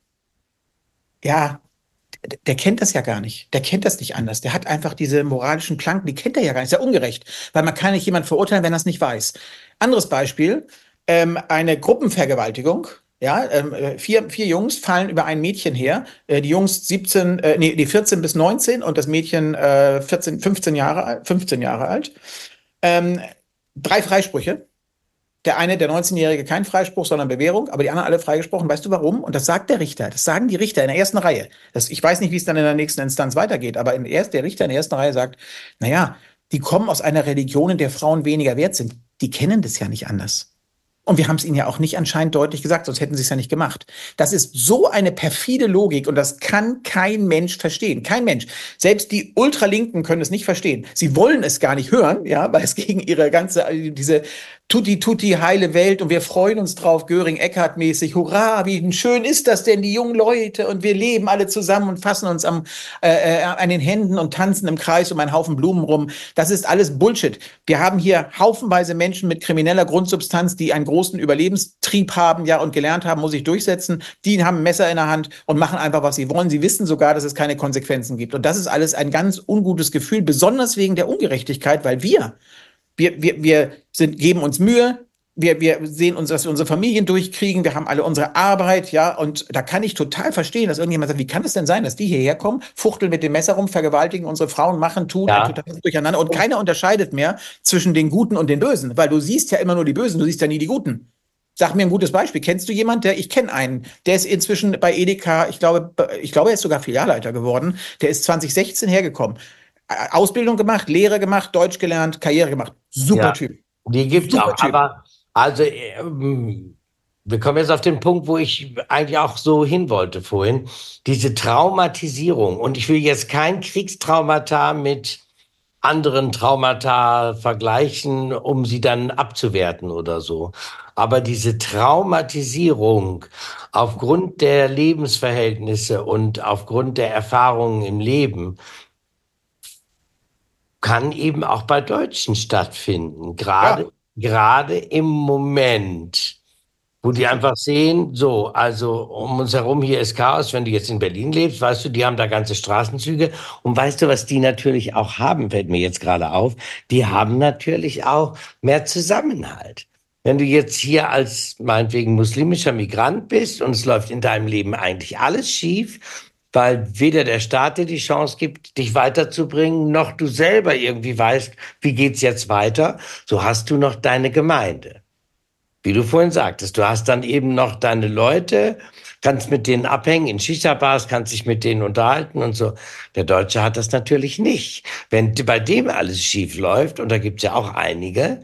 Ja, der, der kennt das ja gar nicht. Der kennt das nicht anders. Der hat einfach diese moralischen Planken, die kennt er ja gar nicht. Ist ja ungerecht, weil man kann nicht jemanden verurteilen, wenn er es nicht weiß. Anderes Beispiel, ähm, eine Gruppenvergewaltigung. Ja, ähm, äh, vier, vier Jungs fallen über ein Mädchen her. Äh, die Jungs siebzehn, äh, nee, die vierzehn bis neunzehn und das Mädchen äh, vierzehn, fünfzehn Jahre alt, fünfzehn Jahre alt. Ähm, drei Freisprüche. Der eine, der neunzehnjährige, kein Freispruch, sondern Bewährung, aber die anderen alle freigesprochen. Weißt du warum? Und das sagt der Richter. Das sagen die Richter in der ersten Reihe. Das, ich weiß nicht, wie es dann in der nächsten Instanz weitergeht, aber in erst, der Richter in der ersten Reihe sagt, naja, die kommen aus einer Religion, in der Frauen weniger wert sind. Die kennen das ja nicht anders. Und wir haben es ihnen ja auch nicht anscheinend deutlich gesagt, sonst hätten sie es ja nicht gemacht. Das ist so eine perfide Logik und das kann kein Mensch verstehen. Kein Mensch. Selbst die Ultralinken können es nicht verstehen. Sie wollen es gar nicht hören, ja, weil es gegen ihre ganze, diese Tutti Tutti heile Welt und wir freuen uns drauf, Göring-Eckardt-mäßig, hurra, wie schön ist das denn, die jungen Leute und wir leben alle zusammen und fassen uns am, äh, an den Händen und tanzen im Kreis um einen Haufen Blumen rum. Das ist alles Bullshit. Wir haben hier haufenweise Menschen mit krimineller Grundsubstanz, die einen großen Überlebenstrieb haben, ja, und gelernt haben, muss ich durchsetzen. Die haben ein Messer in der Hand und machen einfach, was sie wollen. Sie wissen sogar, dass es keine Konsequenzen gibt. Und das ist alles ein ganz ungutes Gefühl, besonders wegen der Ungerechtigkeit, weil wir Wir, wir, wir sind, geben uns Mühe, wir, wir sehen uns, dass wir unsere Familien durchkriegen, wir haben alle unsere Arbeit, ja, und da kann ich total verstehen, dass irgendjemand sagt, wie kann es denn sein, dass die hierher kommen, fuchteln mit dem Messer rum, vergewaltigen unsere Frauen, machen, tun, Ja. ein totales Durcheinander und keiner unterscheidet mehr zwischen den Guten und den Bösen, weil du siehst ja immer nur die Bösen, du siehst ja nie die Guten. Sag mir ein gutes Beispiel. Kennst du jemanden, der, ich kenne einen, der ist inzwischen bei Edeka, ich glaube, ich glaube, er ist sogar Filialleiter geworden, der ist zwanzig sechzehn hergekommen. Ausbildung gemacht, Lehre gemacht, Deutsch gelernt, Karriere gemacht. Super Ja, Typ. die gibt's Super auch. Typ. Aber also, ähm, wir kommen jetzt auf den Punkt, wo ich eigentlich auch so hin wollte vorhin. Diese Traumatisierung. Und ich will jetzt kein Kriegstraumata mit anderen Traumata vergleichen, um sie dann abzuwerten oder so. Aber diese Traumatisierung aufgrund der Lebensverhältnisse und aufgrund der Erfahrungen im Leben kann eben auch bei Deutschen stattfinden. Gerade, gerade im Moment, wo die einfach sehen, so, also um uns herum hier ist Chaos. Wenn du jetzt in Berlin lebst, weißt du, die haben da ganze Straßenzüge. Und weißt du, was die natürlich auch haben, fällt mir jetzt gerade auf, die haben natürlich auch mehr Zusammenhalt. Wenn du jetzt hier als meinetwegen muslimischer Migrant bist und es läuft in deinem Leben eigentlich alles schief, weil weder der Staat dir die Chance gibt, dich weiterzubringen, noch du selber irgendwie weißt, wie geht's jetzt weiter, so hast du noch deine Gemeinde. Wie du vorhin sagtest, du hast dann eben noch deine Leute, kannst mit denen abhängen in Shisha-Bars, kannst dich mit denen unterhalten und so. Der Deutsche hat das natürlich nicht. Wenn bei dem alles schief läuft, und da gibt's ja auch einige,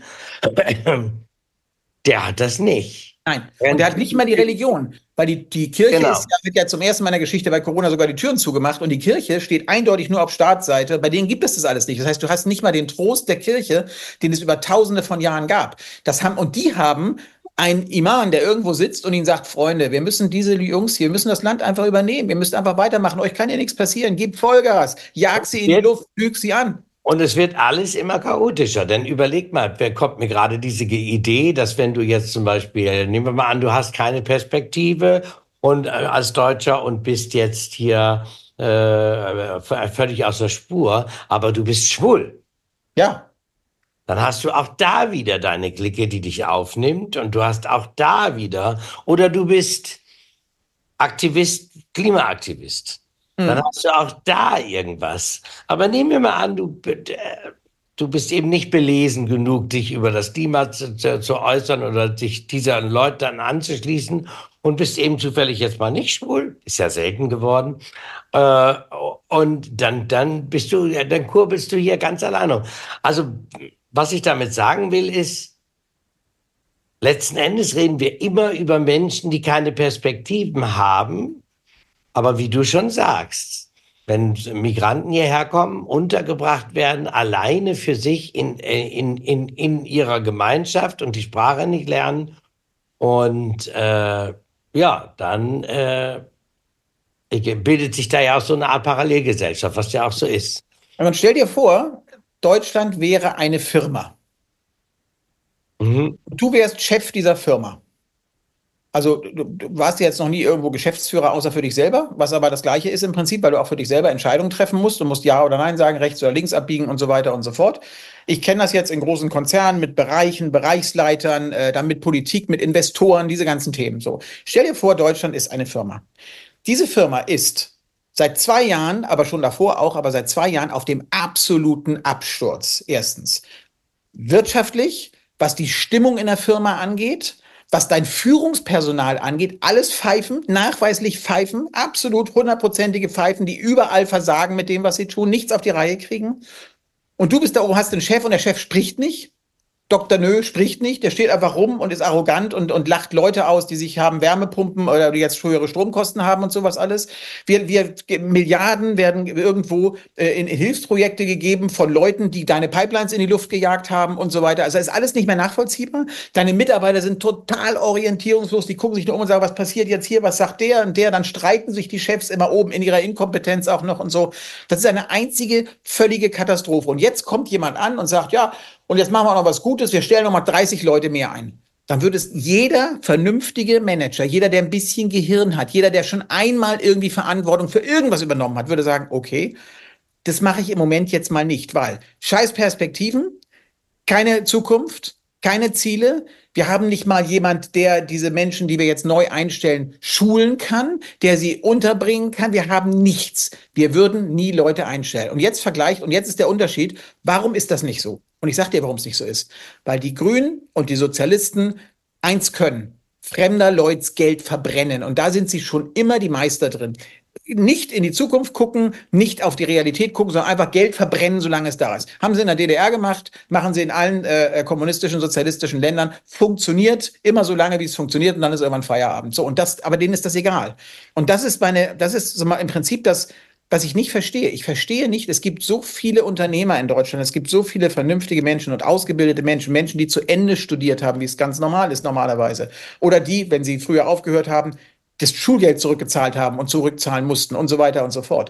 der hat das nicht. Nein, und der hat nicht mal die Religion, weil die, die Kirche Genau. ist ja, wird ja zum ersten Mal in der Geschichte bei Corona sogar die Türen zugemacht und die Kirche steht eindeutig nur auf Staatsseite. Bei denen gibt es das alles nicht. Das heißt, du hast nicht mal den Trost der Kirche, den es über Tausende von Jahren gab. Das haben, und die haben einen Imam, der irgendwo sitzt und ihnen sagt, Freunde, wir müssen diese Jungs hier, wir müssen das Land einfach übernehmen, ihr müsst einfach weitermachen, euch kann ja nichts passieren, gebt Vollgas, jagt sie in die Luft, lügt sie an. Und es wird alles immer chaotischer, denn überleg mal, wer kommt mir gerade diese Idee, dass wenn du jetzt zum Beispiel, nehmen wir mal an, du hast keine Perspektive und äh, als Deutscher und bist jetzt hier äh, völlig aus der Spur, aber du bist schwul. Ja. Dann hast du auch da wieder deine Clique, die dich aufnimmt und du hast auch da wieder, oder du bist Aktivist, Klimaaktivist. Dann hast du auch da irgendwas. Aber nehmen wir mal an, du, du bist eben nicht belesen genug, dich über das Klima zu, zu, zu äußern oder sich diesen Leuten dann anzuschließen und bist eben zufällig jetzt mal nicht schwul. Ist ja selten geworden. Äh, und dann, dann bist du, dann kurbelst du hier ganz alleine. Also, was ich damit sagen will, ist, letzten Endes reden wir immer über Menschen, die keine Perspektiven haben. Aber wie du schon sagst, wenn Migranten hierher kommen, untergebracht werden, alleine für sich in, in, in, in ihrer Gemeinschaft und die Sprache nicht lernen. Und äh, ja, dann äh, bildet sich da ja auch so eine Art Parallelgesellschaft, was ja auch so ist. Und dann stell dir vor, Deutschland wäre eine Firma. Mhm. Du wärst Chef dieser Firma. Also du, du warst ja jetzt noch nie irgendwo Geschäftsführer, außer für dich selber, was aber das Gleiche ist im Prinzip, weil du auch für dich selber Entscheidungen treffen musst. Du musst Ja oder Nein sagen, rechts oder links abbiegen und so weiter und so fort. Ich kenne das jetzt in großen Konzernen mit Bereichen, Bereichsleitern, äh, dann mit Politik, mit Investoren, diese ganzen Themen. So, stell dir vor, Deutschland ist eine Firma. Diese Firma ist seit zwei Jahren, aber schon davor auch, aber seit zwei Jahren auf dem absoluten Absturz. Erstens wirtschaftlich, was die Stimmung in der Firma angeht, was dein Führungspersonal angeht, alles Pfeifen, nachweislich Pfeifen, absolut hundertprozentige Pfeifen, die überall versagen mit dem, was sie tun, nichts auf die Reihe kriegen. Und du bist da oben, hast einen Chef und der Chef spricht nicht. Doktor Nö spricht nicht, der steht einfach rum und ist arrogant und, und lacht Leute aus, die sich haben Wärmepumpen oder die jetzt höhere Stromkosten haben und sowas alles. Wir, wir Milliarden werden irgendwo äh, in, in Hilfsprojekte gegeben von Leuten, die deine Pipelines in die Luft gejagt haben und so weiter. Also ist alles nicht mehr nachvollziehbar. Deine Mitarbeiter sind total orientierungslos, die gucken sich nur um und sagen, was passiert jetzt hier, was sagt der und der, dann streiten sich die Chefs immer oben in ihrer Inkompetenz auch noch und so. Das ist eine einzige völlige Katastrophe. Und jetzt kommt jemand an und sagt, ja, und jetzt machen wir auch noch was Gutes, wir stellen noch mal dreißig Leute mehr ein. Dann würde es jeder vernünftige Manager, jeder, der ein bisschen Gehirn hat, jeder, der schon einmal irgendwie Verantwortung für irgendwas übernommen hat, würde sagen, okay, das mache ich im Moment jetzt mal nicht, weil scheiß Perspektiven, keine Zukunft, keine Ziele. Wir haben nicht mal jemand, der diese Menschen, die wir jetzt neu einstellen, schulen kann, der sie unterbringen kann. Wir haben nichts. Wir würden nie Leute einstellen. Und jetzt vergleicht, und jetzt ist der Unterschied, warum ist das nicht so? Und ich sage dir, warum es nicht so ist. Weil die Grünen und die Sozialisten eins können: fremder Leuts Geld verbrennen. Und da sind sie schon immer die Meister drin. Nicht in die Zukunft gucken, nicht auf die Realität gucken, sondern einfach Geld verbrennen, solange es da ist. Haben sie in der D D R gemacht, machen sie in allen äh, kommunistischen, sozialistischen Ländern. Funktioniert immer so lange, wie es funktioniert, und dann ist irgendwann Feierabend. So, und das, aber denen ist das egal. Und das ist meine, das ist so mal im Prinzip das, was ich nicht verstehe. Ich verstehe nicht, es gibt so viele Unternehmer in Deutschland, es gibt so viele vernünftige Menschen und ausgebildete Menschen, Menschen, die zu Ende studiert haben, wie es ganz normal ist normalerweise. Oder die, wenn sie früher aufgehört haben, das Schulgeld zurückgezahlt haben und zurückzahlen mussten und so weiter und so fort.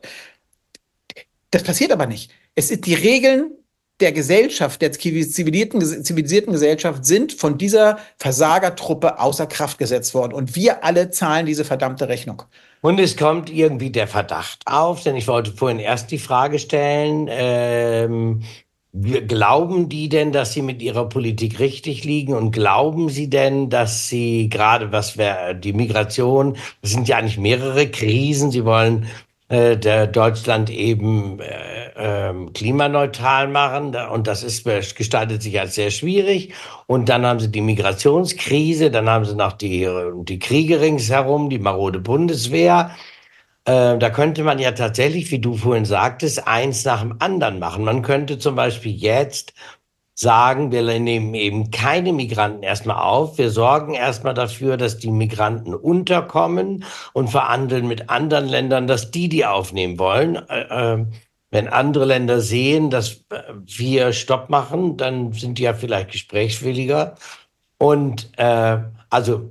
Das passiert aber nicht. Es sind die Regeln der Gesellschaft, der zivilisierten, zivilisierten Gesellschaft sind von dieser Versagertruppe außer Kraft gesetzt worden. Und wir alle zahlen diese verdammte Rechnung. Und es kommt irgendwie der Verdacht auf, denn ich wollte vorhin erst die Frage stellen, ähm, glauben die denn, dass sie mit ihrer Politik richtig liegen? Und glauben sie denn, dass sie gerade, was wir, die Migration, das sind ja eigentlich mehrere Krisen, sie wollen äh, der Deutschland eben äh, äh, klimaneutral machen, und das ist, gestaltet sich als sehr schwierig. Und dann haben sie die Migrationskrise, dann haben sie noch die, die Kriege ringsherum, die marode Bundeswehr. Da könnte man ja tatsächlich, wie du vorhin sagtest, eins nach dem anderen machen. Man könnte zum Beispiel jetzt sagen, wir nehmen eben keine Migranten erstmal auf. Wir sorgen erstmal dafür, dass die Migranten unterkommen und verhandeln mit anderen Ländern, dass die die aufnehmen wollen. Wenn andere Länder sehen, dass wir Stopp machen, dann sind die ja vielleicht gesprächswilliger. Und äh, also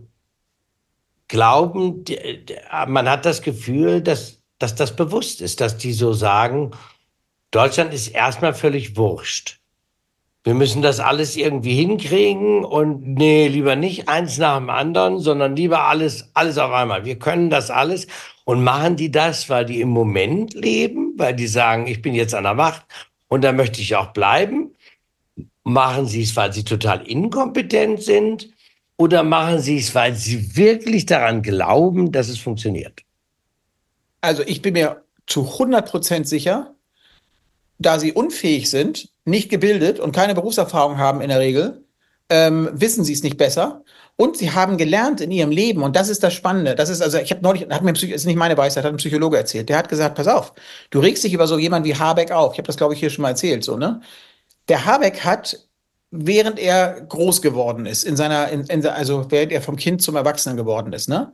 glauben, man hat das Gefühl, dass, dass das bewusst ist, dass die so sagen, Deutschland ist erstmal völlig wurscht. Wir müssen das alles irgendwie hinkriegen und nee, lieber nicht eins nach dem anderen, sondern lieber alles, alles auf einmal. Wir können das alles. Und machen die das, weil die im Moment leben, weil die sagen, ich bin jetzt an der Macht und da möchte ich auch bleiben? Machen sie es, weil sie total inkompetent sind? Oder machen sie es, weil sie wirklich daran glauben, dass es funktioniert? Also ich bin mir zu hundert Prozent sicher, da sie unfähig sind, nicht gebildet und keine Berufserfahrung haben in der Regel, ähm, wissen sie es nicht besser. Und sie haben gelernt in ihrem Leben, und das ist das Spannende. Das ist, also ich habe neulich, hat mir Psych- ist nicht meine Weisheit, hat ein Psychologe erzählt. Der hat gesagt, pass auf, du regst dich über so jemanden wie Habeck auf. Ich habe das, glaube ich, hier schon mal erzählt, so, ne? Der Habeck hat, während er groß geworden ist, in seiner, in, in, also während er vom Kind zum Erwachsenen geworden ist, ne,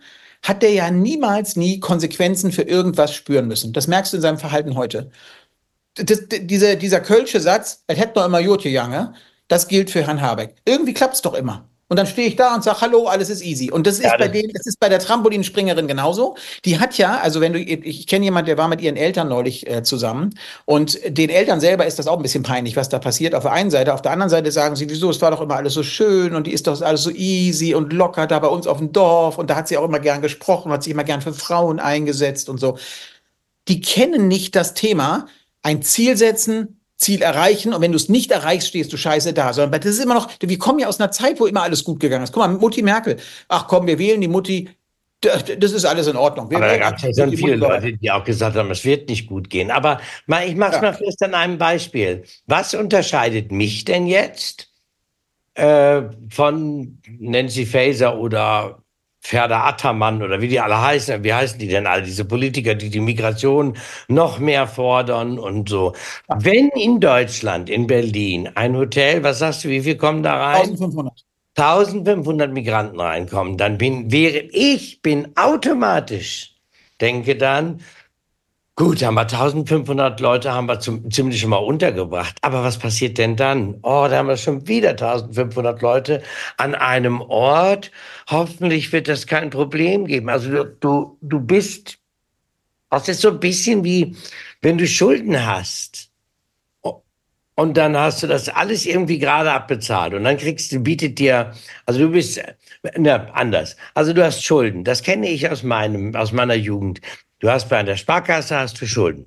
hat der ja niemals nie Konsequenzen für irgendwas spüren müssen. Das merkst du in seinem Verhalten heute. Das, dieser, dieser Kölsche Satz, es hätte noch immer Jod gegangen, das gilt für Herrn Habeck. Irgendwie klappt es doch immer. Und dann stehe ich da und sage, hallo, alles ist easy. Und das ist Ja, bei das, dem, das ist bei der Trampolinspringerin genauso. Die hat ja, also wenn du, ich kenne jemanden, der war mit ihren Eltern neulich äh, zusammen. Und den Eltern selber ist das auch ein bisschen peinlich, was da passiert. Auf der einen Seite, auf der anderen Seite sagen sie, wieso, es war doch immer alles so schön und die ist doch alles so easy und locker da bei uns auf dem Dorf. Und da hat sie auch immer gern gesprochen, hat sich immer gern für Frauen eingesetzt und so. Die kennen nicht das Thema, ein Ziel setzen, Ziel erreichen, und wenn du es nicht erreichst, stehst du scheiße da. Sondern das ist immer noch, wir kommen ja aus einer Zeit, wo immer alles gut gegangen ist. Guck mal, Mutti Merkel, ach komm, wir wählen die Mutti, das ist alles in Ordnung. Wir aber da wählen gab es ja schon viele Leute, die auch gesagt haben, es wird nicht gut gehen. Aber mal, ich mache es ja. mal fest an einem Beispiel. Was unterscheidet mich denn jetzt äh, von Nancy Faeser oder Ferda Attermann oder wie die alle heißen? Wie heißen die denn alle, diese Politiker, die die Migration noch mehr fordern und so? Wenn in Deutschland, in Berlin, ein Hotel, was sagst du, wie viel kommen da rein? eintausendfünfhundert. eintausendfünfhundert Migranten reinkommen, dann bin, wäre, ich bin automatisch, denke dann, gut, haben wir eintausendfünfhundert Leute, haben wir zum, ziemlich schon mal untergebracht. Aber was passiert denn dann? Oh, da haben wir schon wieder eintausendfünfhundert Leute an einem Ort. Hoffentlich wird das kein Problem geben. Also du, du, du bist, das ist so ein bisschen wie, wenn du Schulden hast. Und dann hast du das alles irgendwie gerade abbezahlt. Und dann kriegst du, bietet dir, also du bist, ne, anders. Also du hast Schulden. Das kenne ich aus meinem, aus meiner Jugend. Du hast bei der Sparkasse hast du Schulden.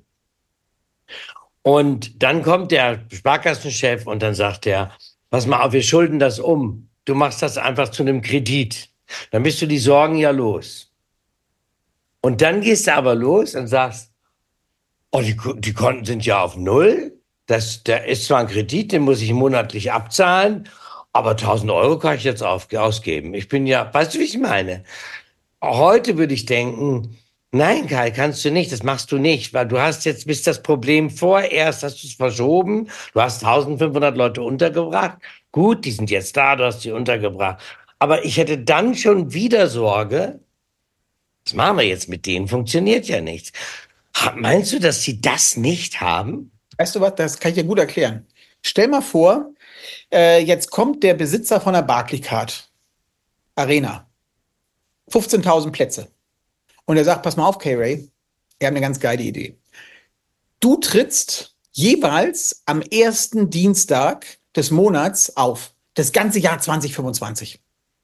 Und dann kommt der Sparkassenchef und dann sagt er, pass mal auf, wir schulden das um. Du machst das einfach zu einem Kredit. Dann bist du die Sorgen ja los. Und dann gehst du aber los und sagst, oh, die, die Konten sind ja auf Null. Das, der ist zwar ein Kredit, den muss ich monatlich abzahlen, aber tausend Euro kann ich jetzt auf, ausgeben. Ich bin ja, weißt du, wie ich meine? Heute würde ich denken, nein, Kai, kannst du nicht, das machst du nicht, weil du hast jetzt, bis das Problem vorerst, hast du es verschoben, du hast eintausendfünfhundert Leute untergebracht, gut, die sind jetzt da, du hast sie untergebracht, aber ich hätte dann schon wieder Sorge, was machen wir jetzt mit denen, funktioniert ja nichts. Meinst du, dass sie das nicht haben? Weißt du was, das kann ich dir gut erklären. Stell mal vor, äh, jetzt kommt der Besitzer von der Barclaycard Arena, fünfzehntausend Plätze. Und er sagt, pass mal auf, K-Ray, wir haben eine ganz geile Idee. Du trittst jeweils am ersten Dienstag des Monats auf. Das ganze Jahr zwanzig fünfundzwanzig.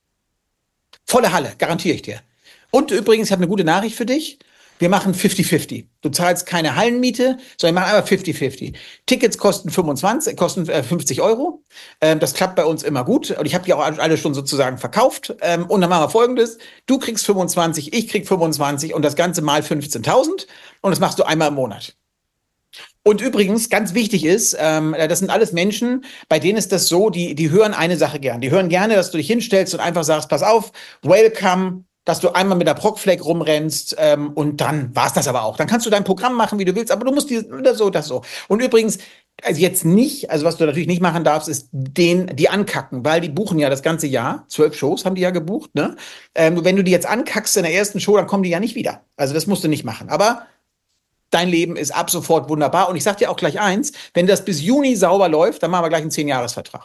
Volle Halle, garantiere ich dir. Und übrigens, ich habe eine gute Nachricht für dich. Wir machen fifty fifty. Du zahlst keine Hallenmiete, sondern wir machen einfach fifty fifty. Tickets kosten fünfundzwanzig, kosten äh, fünfzig Euro. Ähm, das klappt bei uns immer gut. Und ich habe die auch alle schon sozusagen verkauft. Ähm, und dann machen wir Folgendes. Du kriegst fünfundzwanzig, ich krieg fünfundzwanzig und das Ganze mal fünfzehntausend. Und das machst du einmal im Monat. Und übrigens, ganz wichtig ist, ähm, das sind alles Menschen, bei denen ist das so, die, die hören eine Sache gern. Die hören gerne, dass du dich hinstellst und einfach sagst, pass auf, welcome, dass du einmal mit der Proc-Flag rumrennst ähm, und dann war's das aber auch. Dann kannst du dein Programm machen, wie du willst, aber du musst die, das so, das so. Und übrigens, also jetzt nicht, also was du natürlich nicht machen darfst, ist den, die ankacken, weil die buchen ja das ganze Jahr, zwölf Shows haben die ja gebucht, ne? Ähm, wenn du die jetzt ankackst in der ersten Show, dann kommen die ja nicht wieder. Also das musst du nicht machen. Aber dein Leben ist ab sofort wunderbar. Und ich sag dir auch gleich eins, wenn das bis Juni sauber läuft, dann machen wir gleich einen zehn-Jahres-Vertrag.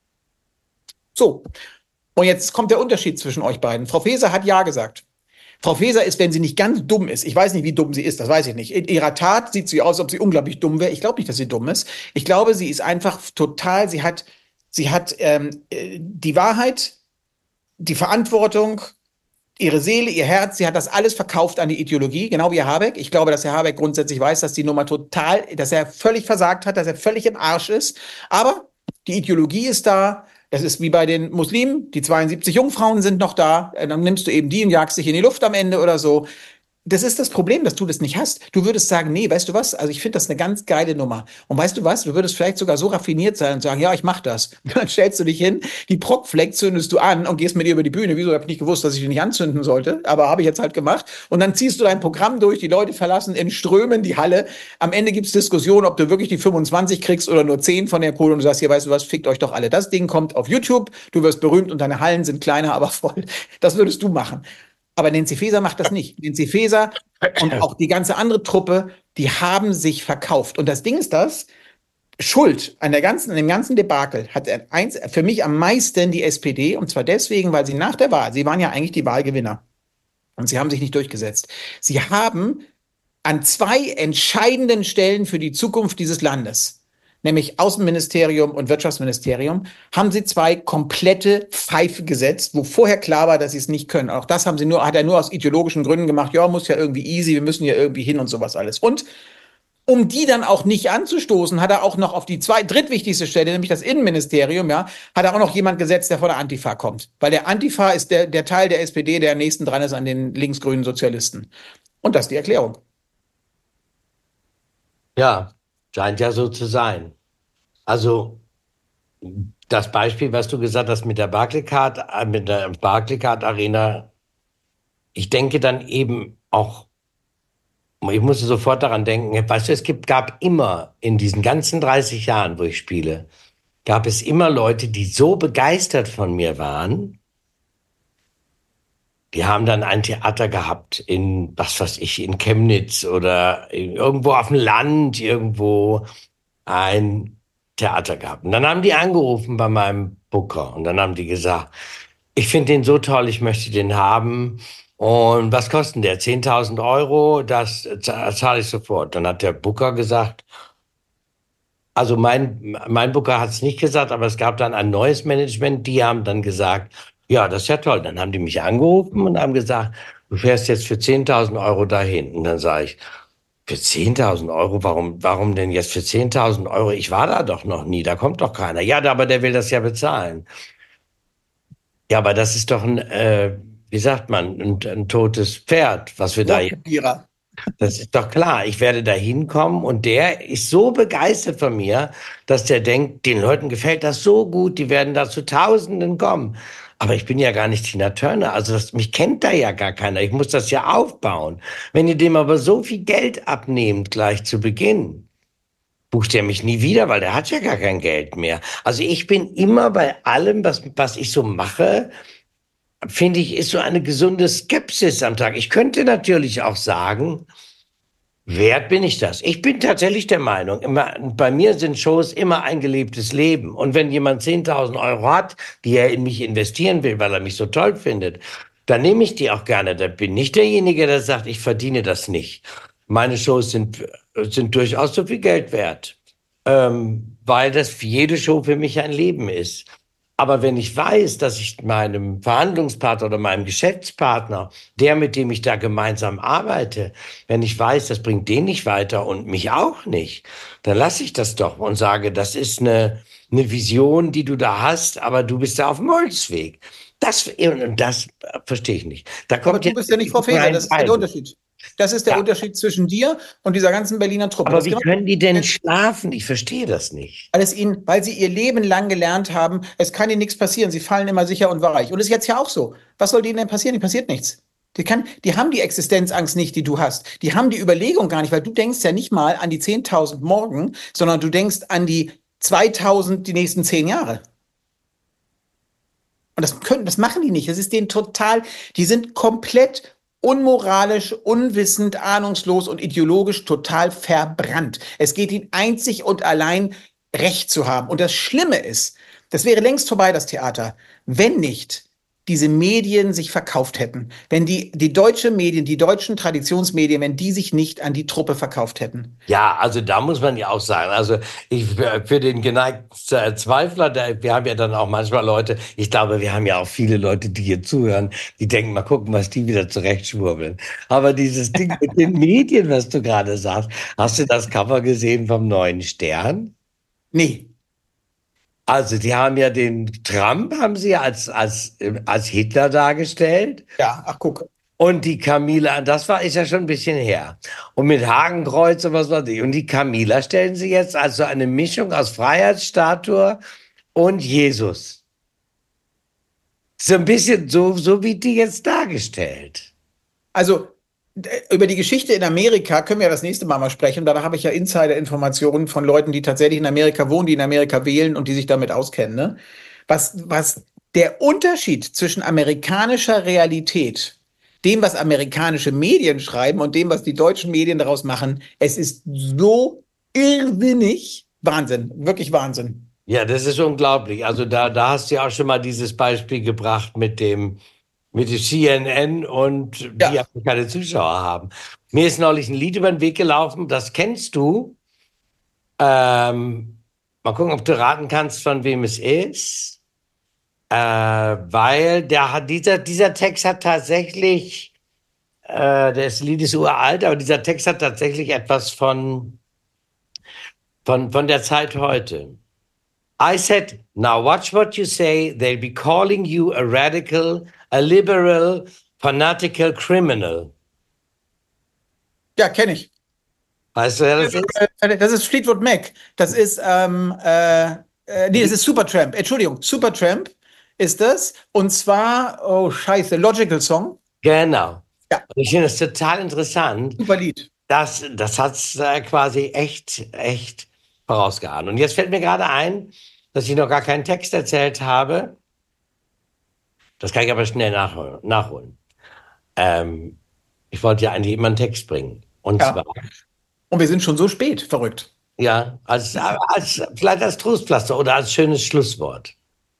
So. Und jetzt kommt der Unterschied zwischen euch beiden. Frau Faeser hat ja gesagt. Frau Faeser ist, wenn sie nicht ganz dumm ist, ich weiß nicht, wie dumm sie ist, das weiß ich nicht. In ihrer Tat sieht sie aus, als ob sie unglaublich dumm wäre. Ich glaube nicht, dass sie dumm ist. Ich glaube, sie ist einfach total, sie hat, sie hat ähm, die Wahrheit, die Verantwortung, ihre Seele, ihr Herz, sie hat das alles verkauft an die Ideologie, genau wie Herr Habeck. Ich glaube, dass Herr Habeck grundsätzlich weiß, dass die Nummer total, dass er völlig versagt hat, dass er völlig im Arsch ist. Aber die Ideologie ist da. Das ist wie bei den Muslimen, die zweiundsiebzig Jungfrauen sind noch da, dann nimmst du eben die und jagst dich in die Luft am Ende oder so. Das ist das Problem, dass du das nicht hast. Du würdest sagen, nee, weißt du was, also ich finde das eine ganz geile Nummer. Und weißt du was, du würdest vielleicht sogar so raffiniert sein und sagen, ja, ich mach das. Und dann stellst du dich hin, die Proc-Flag zündest du an und gehst mit ihr über die Bühne. Wieso, habe ich nicht gewusst, dass ich die nicht anzünden sollte, aber habe ich jetzt halt gemacht. Und dann ziehst du dein Programm durch, die Leute verlassen in Strömen die Halle. Am Ende gibt's Diskussionen, ob du wirklich die fünfundzwanzig kriegst oder nur zehn von der Kohle und du sagst, hier, weißt du was, fickt euch doch alle. Das Ding kommt auf YouTube, du wirst berühmt und deine Hallen sind kleiner, aber voll. Das würdest du machen. Aber Nancy Faeser macht das nicht. Nancy Faeser und auch die ganze andere Truppe, die haben sich verkauft. Und das Ding ist das, Schuld an der ganzen, an dem ganzen Debakel hat eins, für mich am meisten die S P D, und zwar deswegen, weil sie nach der Wahl, sie waren ja eigentlich die Wahlgewinner und sie haben sich nicht durchgesetzt. Sie haben an zwei entscheidenden Stellen für die Zukunft dieses Landes, nämlich Außenministerium und Wirtschaftsministerium, haben sie zwei komplette Pfeife gesetzt, wo vorher klar war, dass sie es nicht können. Auch das haben sie nur, hat er nur aus ideologischen Gründen gemacht. Ja, muss ja irgendwie easy, wir müssen ja irgendwie hin und sowas alles. Und um die dann auch nicht anzustoßen, hat er auch noch auf die zwei, drittwichtigste Stelle, nämlich das Innenministerium, ja, hat er auch noch jemand gesetzt, der von der Antifa kommt. Weil der Antifa ist der, der Teil der S P D, der am nächsten dran ist an den linksgrünen Sozialisten. Und das ist die Erklärung. Ja, scheint ja so zu sein. Also das Beispiel, was du gesagt hast mit der Barclaycard, äh, mit der Barclaycard Arena, ich denke dann eben auch, ich musste sofort daran denken, weißt du, es gibt, gab immer in diesen ganzen dreißig Jahren, wo ich spiele, gab es immer Leute, die so begeistert von mir waren, die haben dann ein Theater gehabt in, was weiß ich, in Chemnitz oder in, irgendwo auf dem Land, irgendwo ein Theater gehabt. Und dann haben die angerufen bei meinem Booker und dann haben die gesagt, ich finde den so toll, ich möchte den haben. Und was kostet der? zehntausend Euro, das zahle ich sofort. Dann hat der Booker gesagt, also mein, mein Booker hat es nicht gesagt, aber es gab dann ein neues Management, die haben dann gesagt, ja, das ist ja toll. Dann haben die mich angerufen und haben gesagt, du fährst jetzt für zehntausend Euro dahin. Und dann sage ich, für zehntausend Euro? Warum, warum denn jetzt für zehntausend Euro? Ich war da doch noch nie, da kommt doch keiner. Ja, aber der will das ja bezahlen. Ja, aber das ist doch ein, äh, wie sagt man, ein, ein totes Pferd, was wir da hier. Das ist doch klar. Ich werde da hinkommen und der ist so begeistert von mir, dass der denkt, den Leuten gefällt das so gut, die werden da zu Tausenden kommen. Aber ich bin ja gar nicht Tina Turner, also das, mich kennt da ja gar keiner. Ich muss das ja aufbauen. Wenn ihr dem aber so viel Geld abnehmt gleich zu Beginn, bucht er mich nie wieder, weil der hat ja gar kein Geld mehr. Also ich bin immer bei allem, was, was ich so mache, finde ich, ist so eine gesunde Skepsis am Tag. Ich könnte natürlich auch sagen, wert bin ich das? Ich bin tatsächlich der Meinung, immer, bei mir sind Shows immer ein gelebtes Leben. Und wenn jemand zehntausend Euro hat, die er in mich investieren will, weil er mich so toll findet, dann nehme ich die auch gerne. Da bin ich derjenige, der sagt, ich verdiene das nicht. Meine Shows sind, sind durchaus so viel Geld wert, ähm, weil das für jede Show für mich ein Leben ist. Aber wenn ich weiß, dass ich meinem Verhandlungspartner oder meinem Geschäftspartner, der, mit dem ich da gemeinsam arbeite, wenn ich weiß, das bringt den nicht weiter und mich auch nicht, dann lasse ich das doch und sage, das ist eine, eine Vision, die du da hast, aber du bist da auf dem Holzweg. Das, das verstehe ich nicht. Da kommt aber du bist ja nicht Frau Faeser, das ist der Unterschied. Das ist der ja. Unterschied zwischen dir und dieser ganzen Berliner Truppe. Aber das wie genau können die denn schlafen? Ich verstehe das nicht. Weil es ihnen, weil sie ihr Leben lang gelernt haben, es kann ihnen nichts passieren, sie fallen immer sicher und weich. Und das ist jetzt ja auch so. Was soll denen denn passieren? Ihnen passiert nichts. Die, kann, die haben die Existenzangst nicht, die du hast. Die haben die Überlegung gar nicht, weil du denkst ja nicht mal an die zehntausend morgen, sondern du denkst an die zweitausend die nächsten zehn Jahre. Und das können, das machen die nicht. Das ist denen total, die sind komplett unmoralisch, unwissend, ahnungslos und ideologisch total verbrannt. Es geht ihnen einzig und allein, Recht zu haben. Und das Schlimme ist, das wäre längst vorbei, das Theater, wenn nicht diese Medien sich verkauft hätten. Wenn die, die deutsche Medien, die deutschen Traditionsmedien, wenn die sich nicht an die Truppe verkauft hätten. Ja, also da muss man ja auch sagen, also ich, für den geneigten Zweifler, der, wir haben ja dann auch manchmal Leute, ich glaube, wir haben ja auch viele Leute, die hier zuhören, die denken, mal gucken, was die wieder zurechtschwurbeln. Aber dieses Ding mit den Medien, was du gerade sagst, hast du das Cover gesehen vom Neuen Stern? Nee. Also, die haben ja den Trump, haben sie als, als, als Hitler dargestellt. Ja, ach guck. Und die Camilla, das war, ist ja schon ein bisschen her. Und mit Hakenkreuz und was weiß ich. Und die Camilla stellen sie jetzt als so eine Mischung aus Freiheitsstatue und Jesus. So ein bisschen so, so wie die jetzt dargestellt. Also, über die Geschichte in Amerika können wir ja das nächste Mal mal sprechen. Da habe ich ja Insider-Informationen von Leuten, die tatsächlich in Amerika wohnen, die in Amerika wählen und die sich damit auskennen. Ne? Was, was der Unterschied zwischen amerikanischer Realität dem, was amerikanische Medien schreiben und dem, was die deutschen Medien daraus machen, es ist so irrsinnig. Wahnsinn, wirklich Wahnsinn. Ja, das ist unglaublich. Also da, da hast du ja auch schon mal dieses Beispiel gebracht mit dem, mit dem C N N und die Ja. keine Zuschauer haben. Mir ist neulich ein Lied über den Weg gelaufen, das kennst du. Ähm, mal gucken, ob du raten kannst, von wem es ist. Äh, weil der hat, dieser, dieser Text hat tatsächlich, äh, das Lied ist uralt, aber dieser Text hat tatsächlich etwas von, von, von der Zeit heute. I said, now watch what you say. They'll be calling you a radical, a liberal, fanatical criminal. Ja, kenne ich. Weißt du, wer das ist? Das ist Fleetwood Mac. Das ist, ähm, äh, äh, nee, das ist Supertramp. Entschuldigung, Supertramp ist das. Und zwar, oh Scheiße, Logical Song. Genau. Ja. Ich finde es total interessant. Super Lied. Das, das hat es äh, quasi echt, echt vorausgeahnt. Und jetzt fällt mir gerade ein, dass ich noch gar keinen Text erzählt habe. Das kann ich aber schnell nachholen. nachholen. Ähm, ich wollte ja eigentlich immer einen Text bringen. Und Ja. zwar, Und wir sind schon so spät, verrückt. ja, als, als, vielleicht als Trostpflaster oder als schönes Schlusswort.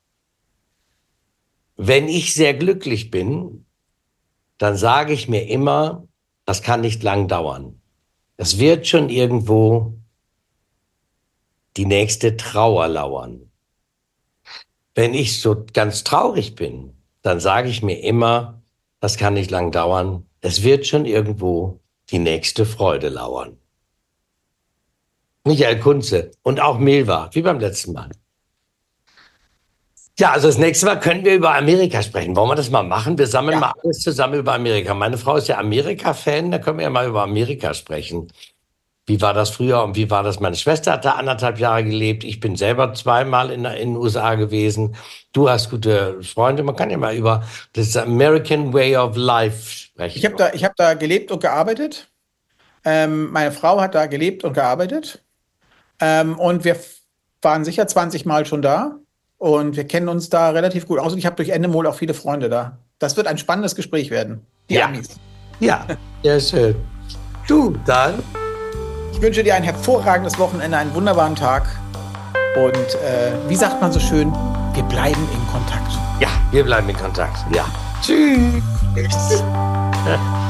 Wenn ich sehr glücklich bin, dann sage ich mir immer, das kann nicht lang dauern. Es wird schon irgendwo die nächste Trauer lauern. Wenn ich so ganz traurig bin, dann sage ich mir immer, das kann nicht lang dauern. Es wird schon irgendwo die nächste Freude lauern. Michael Kunze und auch Milva, wie beim letzten Mal. Ja, also das nächste Mal können wir über Amerika sprechen. Wollen wir das mal machen? Wir sammeln Ja. mal alles zusammen über Amerika. Meine Frau ist ja Amerika-Fan, da können wir ja mal über Amerika sprechen. Wie war das früher und wie war das? Meine Schwester hat da anderthalb Jahre gelebt. Ich bin selber zweimal in, in den U S A gewesen. Du hast gute Freunde. Man kann ja mal über das American Way of Life sprechen. Ich habe da, ich hab da gelebt und gearbeitet. Ähm, meine Frau hat da gelebt und gearbeitet. Ähm, und wir waren sicher zwanzig Mal schon da. Und wir kennen uns da relativ gut aus. Und ich habe durch Endemol auch viele Freunde da. Das wird ein spannendes Gespräch werden. Die Ja. Amis. Ja, sehr schön. Du, dann. Ich wünsche dir ein hervorragendes Wochenende, einen wunderbaren Tag. Und äh, wie sagt man so schön, wir bleiben in Kontakt. Ja, wir bleiben in Kontakt. Ja. Tschüss.